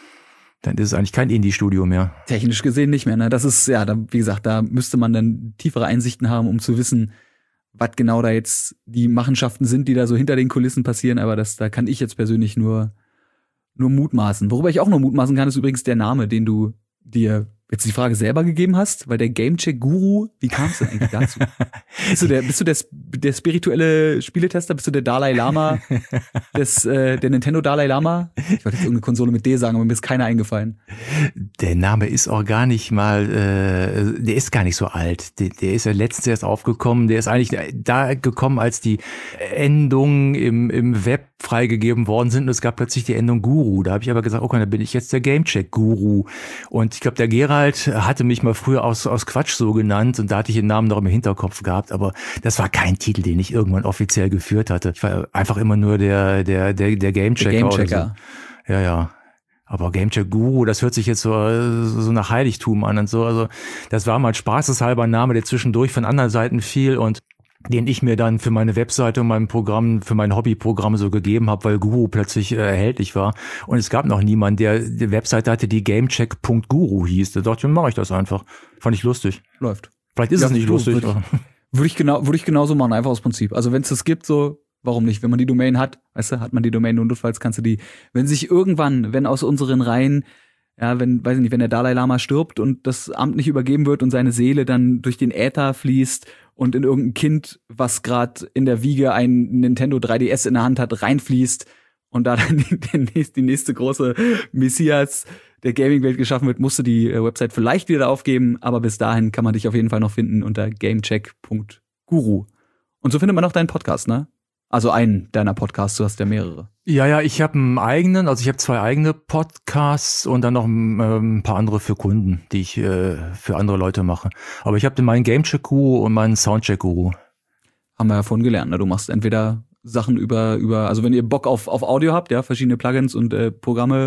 Dann ist es eigentlich kein Indie-Studio mehr. Technisch gesehen nicht mehr, ne? Das ist, ja, da, wie gesagt, da müsste man dann tiefere Einsichten haben, um zu wissen, was genau da jetzt die Machenschaften sind, die da so hinter den Kulissen passieren. Aber das, da kann ich jetzt persönlich nur, nur mutmaßen. Worüber ich auch nur mutmaßen kann, ist übrigens der Name, den du dir jetzt die Frage selber gegeben hast, weil der Gamecheck-Guru, wie kamst du denn eigentlich dazu? bist du der, bist du der, der spirituelle Spieletester? Bist du der Dalai Lama, des, äh, der Nintendo Dalai Lama? Ich wollte jetzt irgendeine Konsole mit D sagen, aber mir ist keiner eingefallen. Der Name ist auch gar nicht mal, äh, der ist gar nicht so alt. Der, der ist ja letztens erst aufgekommen. Der ist eigentlich da gekommen, als die Endungen im, im Web freigegeben worden sind und es gab plötzlich die Endung Guru. Da habe ich aber gesagt, okay, dann bin ich jetzt der Gamecheck-Guru. Und ich glaube, der Gerald hatte mich mal früher aus, aus Quatsch so genannt und da hatte ich den Namen noch im Hinterkopf gehabt, aber das war kein Titel, den ich irgendwann offiziell geführt hatte. Ich war einfach immer nur der, der, der, der Gamechecker. Der Gamechecker. So. Ja, ja. Aber Gamecheck-Guru, das hört sich jetzt so, so nach Heiligtum an und so. Also, das war mal spaßeshalber ein Name, der zwischendurch von anderen Seiten fiel und den ich mir dann für meine Webseite und mein Programm, für mein Hobbyprogramm so gegeben habe, weil Guru plötzlich äh, erhältlich war. Und es gab noch niemanden, der die Webseite hatte, die gamecheck punkt guru hieß. Da dachte ich, dann mache ich das einfach. Fand ich lustig. Läuft. Vielleicht ist ja, es nicht lustig. Würde ich, würde ich genau, würde ich genauso machen, einfach aus Prinzip. Also wenn es das gibt, so, warum nicht? Wenn man die Domain hat, weißt du, hat man die Domain und notfalls kannst du die, wenn sich irgendwann, wenn aus unseren Reihen, ja, wenn, weiß ich nicht, wenn der Dalai Lama stirbt und das Amt nicht übergeben wird und seine Seele dann durch den Äther fließt und in irgendein Kind, was gerade in der Wiege ein Nintendo drei D S in der Hand hat, reinfließt und da dann die, die, die nächste große Messias der Gaming-Welt geschaffen wird, musst du die äh, Website vielleicht wieder aufgeben, aber bis dahin kann man dich auf jeden Fall noch finden unter gamecheck punkt guru. Und so findet man auch deinen Podcast, ne? Also einen deiner Podcasts, du hast ja mehrere. Ja, ja, ich habe einen eigenen, also ich habe zwei eigene Podcasts und dann noch ein, äh, ein paar andere für Kunden, die ich äh, für andere Leute mache. Aber ich habe meinen Gamecheck-Guru und meinen Soundcheck-Guru. Haben wir ja vorhin gelernt, ne? Du machst entweder Sachen über, über, also wenn ihr Bock auf, auf Audio habt, ja, verschiedene Plugins und äh, Programme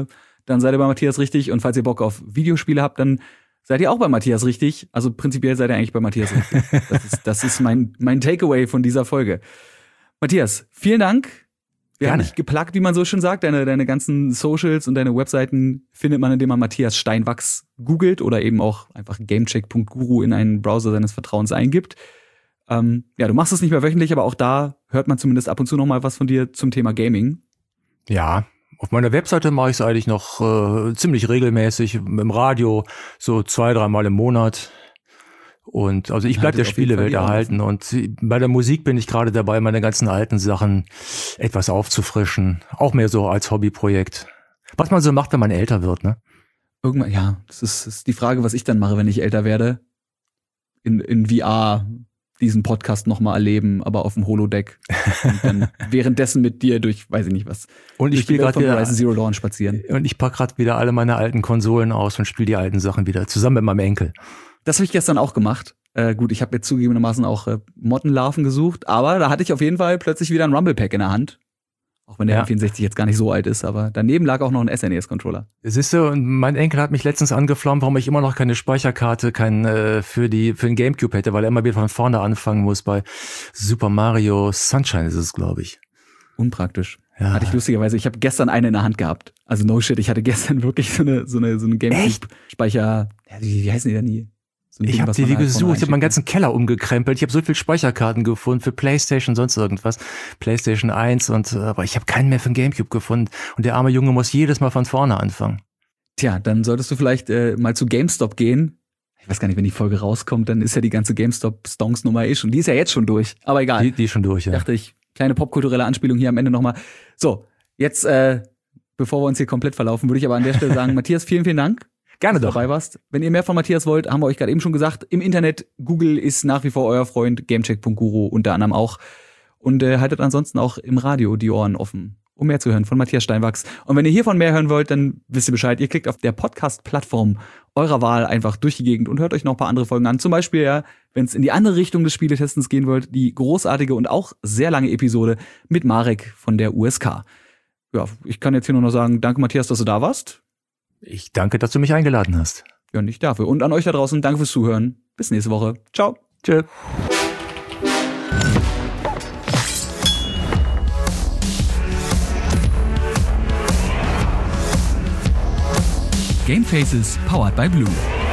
dann seid ihr bei Matthias richtig. Und falls ihr Bock auf Videospiele habt, dann seid ihr auch bei Matthias richtig. Also prinzipiell seid ihr eigentlich bei Matthias richtig. Das ist, das ist mein, mein Takeaway von dieser Folge. Matthias, vielen Dank. Wir Gerne. haben dich geplagt, wie man so schön sagt. Deine, deine ganzen Socials und deine Webseiten findet man, indem man Matthias Steinwachs googelt oder eben auch einfach gamecheck punkt guru in einen Browser seines Vertrauens eingibt. Ähm, ja, du machst es nicht mehr wöchentlich, aber auch da hört man zumindest ab und zu noch mal was von dir zum Thema Gaming. Ja, auf meiner Webseite mache ich es eigentlich noch äh, ziemlich regelmäßig, im Radio so zwei, dreimal im Monat. Und also ich bleibe der Spielewelt erhalten. Und bei der Musik bin ich gerade dabei, meine ganzen alten Sachen etwas aufzufrischen. Auch mehr so als Hobbyprojekt. Was man so macht, wenn man älter wird, ne? Irgendwann, ja, das ist, das ist die Frage, was ich dann mache, wenn ich älter werde. In, in V R diesen Podcast nochmal erleben, aber auf dem Holodeck. Und dann währenddessen mit dir durch, weiß ich nicht was. Und ich spiele gerade wieder Horizon Zero Dawn spazieren. Und ich packe gerade wieder alle meine alten Konsolen aus und spiele die alten Sachen wieder, zusammen mit meinem Enkel. Das habe ich gestern auch gemacht. Äh, gut, ich habe jetzt zugegebenermaßen auch äh, Mottenlarven gesucht, aber da hatte ich auf jeden Fall plötzlich wieder ein Rumble Pack in der Hand. Auch wenn der Ja. M vierundsechzig jetzt gar nicht so alt ist, aber daneben lag auch noch ein S N E S-Controller. Siehst du, und mein Enkel hat mich letztens angeflammt, warum ich immer noch keine Speicherkarte kein, äh, für die für den Gamecube hätte, weil er immer wieder von vorne anfangen muss. Bei Super Mario Sunshine ist es, glaube ich. Unpraktisch. Ja. Hatte ich lustigerweise, ich habe gestern eine in der Hand gehabt. Also no shit, ich hatte gestern wirklich so eine so eine so eine Gamecube-Speicher, ja, wie, wie heißen die denn nie? So ein Ich Ding, habe was die, man die halt vorne gesucht, ich habe meinen einschickt. ganzen Keller umgekrempelt. Ich habe so viel Speicherkarten gefunden für PlayStation, sonst irgendwas. PlayStation eins und äh, aber ich habe keinen mehr für den Gamecube gefunden. Und der arme Junge muss jedes Mal von vorne anfangen. Tja, dann solltest du vielleicht äh, mal zu GameStop gehen. Ich weiß gar nicht, wenn die Folge rauskommt, dann ist ja die ganze GameStop-Stonks-Nummer eh schon. Die ist ja jetzt schon durch. Aber egal. Die, die ist schon durch, ja. Dachte ich, kleine popkulturelle Anspielung hier am Ende nochmal. So, jetzt, äh, bevor wir uns hier komplett verlaufen, würde ich aber an der Stelle sagen, Matthias, vielen, vielen Dank. Gerne dass du doch. dabei warst. Wenn ihr mehr von Matthias wollt, haben wir euch gerade eben schon gesagt, im Internet, Google ist nach wie vor euer Freund, gamecheck punkt guru unter anderem auch. Und äh, haltet ansonsten auch im Radio die Ohren offen, um mehr zu hören von Matthias Steinwachs. Und wenn ihr hiervon mehr hören wollt, dann wisst ihr Bescheid. Ihr klickt auf der Podcast-Plattform eurer Wahl einfach durch die Gegend und hört euch noch ein paar andere Folgen an. Zum Beispiel, ja, wenn es in die andere Richtung des Spieletestens gehen wollt, die großartige und auch sehr lange Episode mit Marek von der U S K. Ja, ich kann jetzt hier nur noch sagen, danke Matthias, dass du da warst. Ich danke, dass du mich eingeladen hast. Ja, nicht dafür. Und an euch da draußen, danke fürs Zuhören. Bis nächste Woche. Ciao. Tschö. Gamefaces powered by Blue.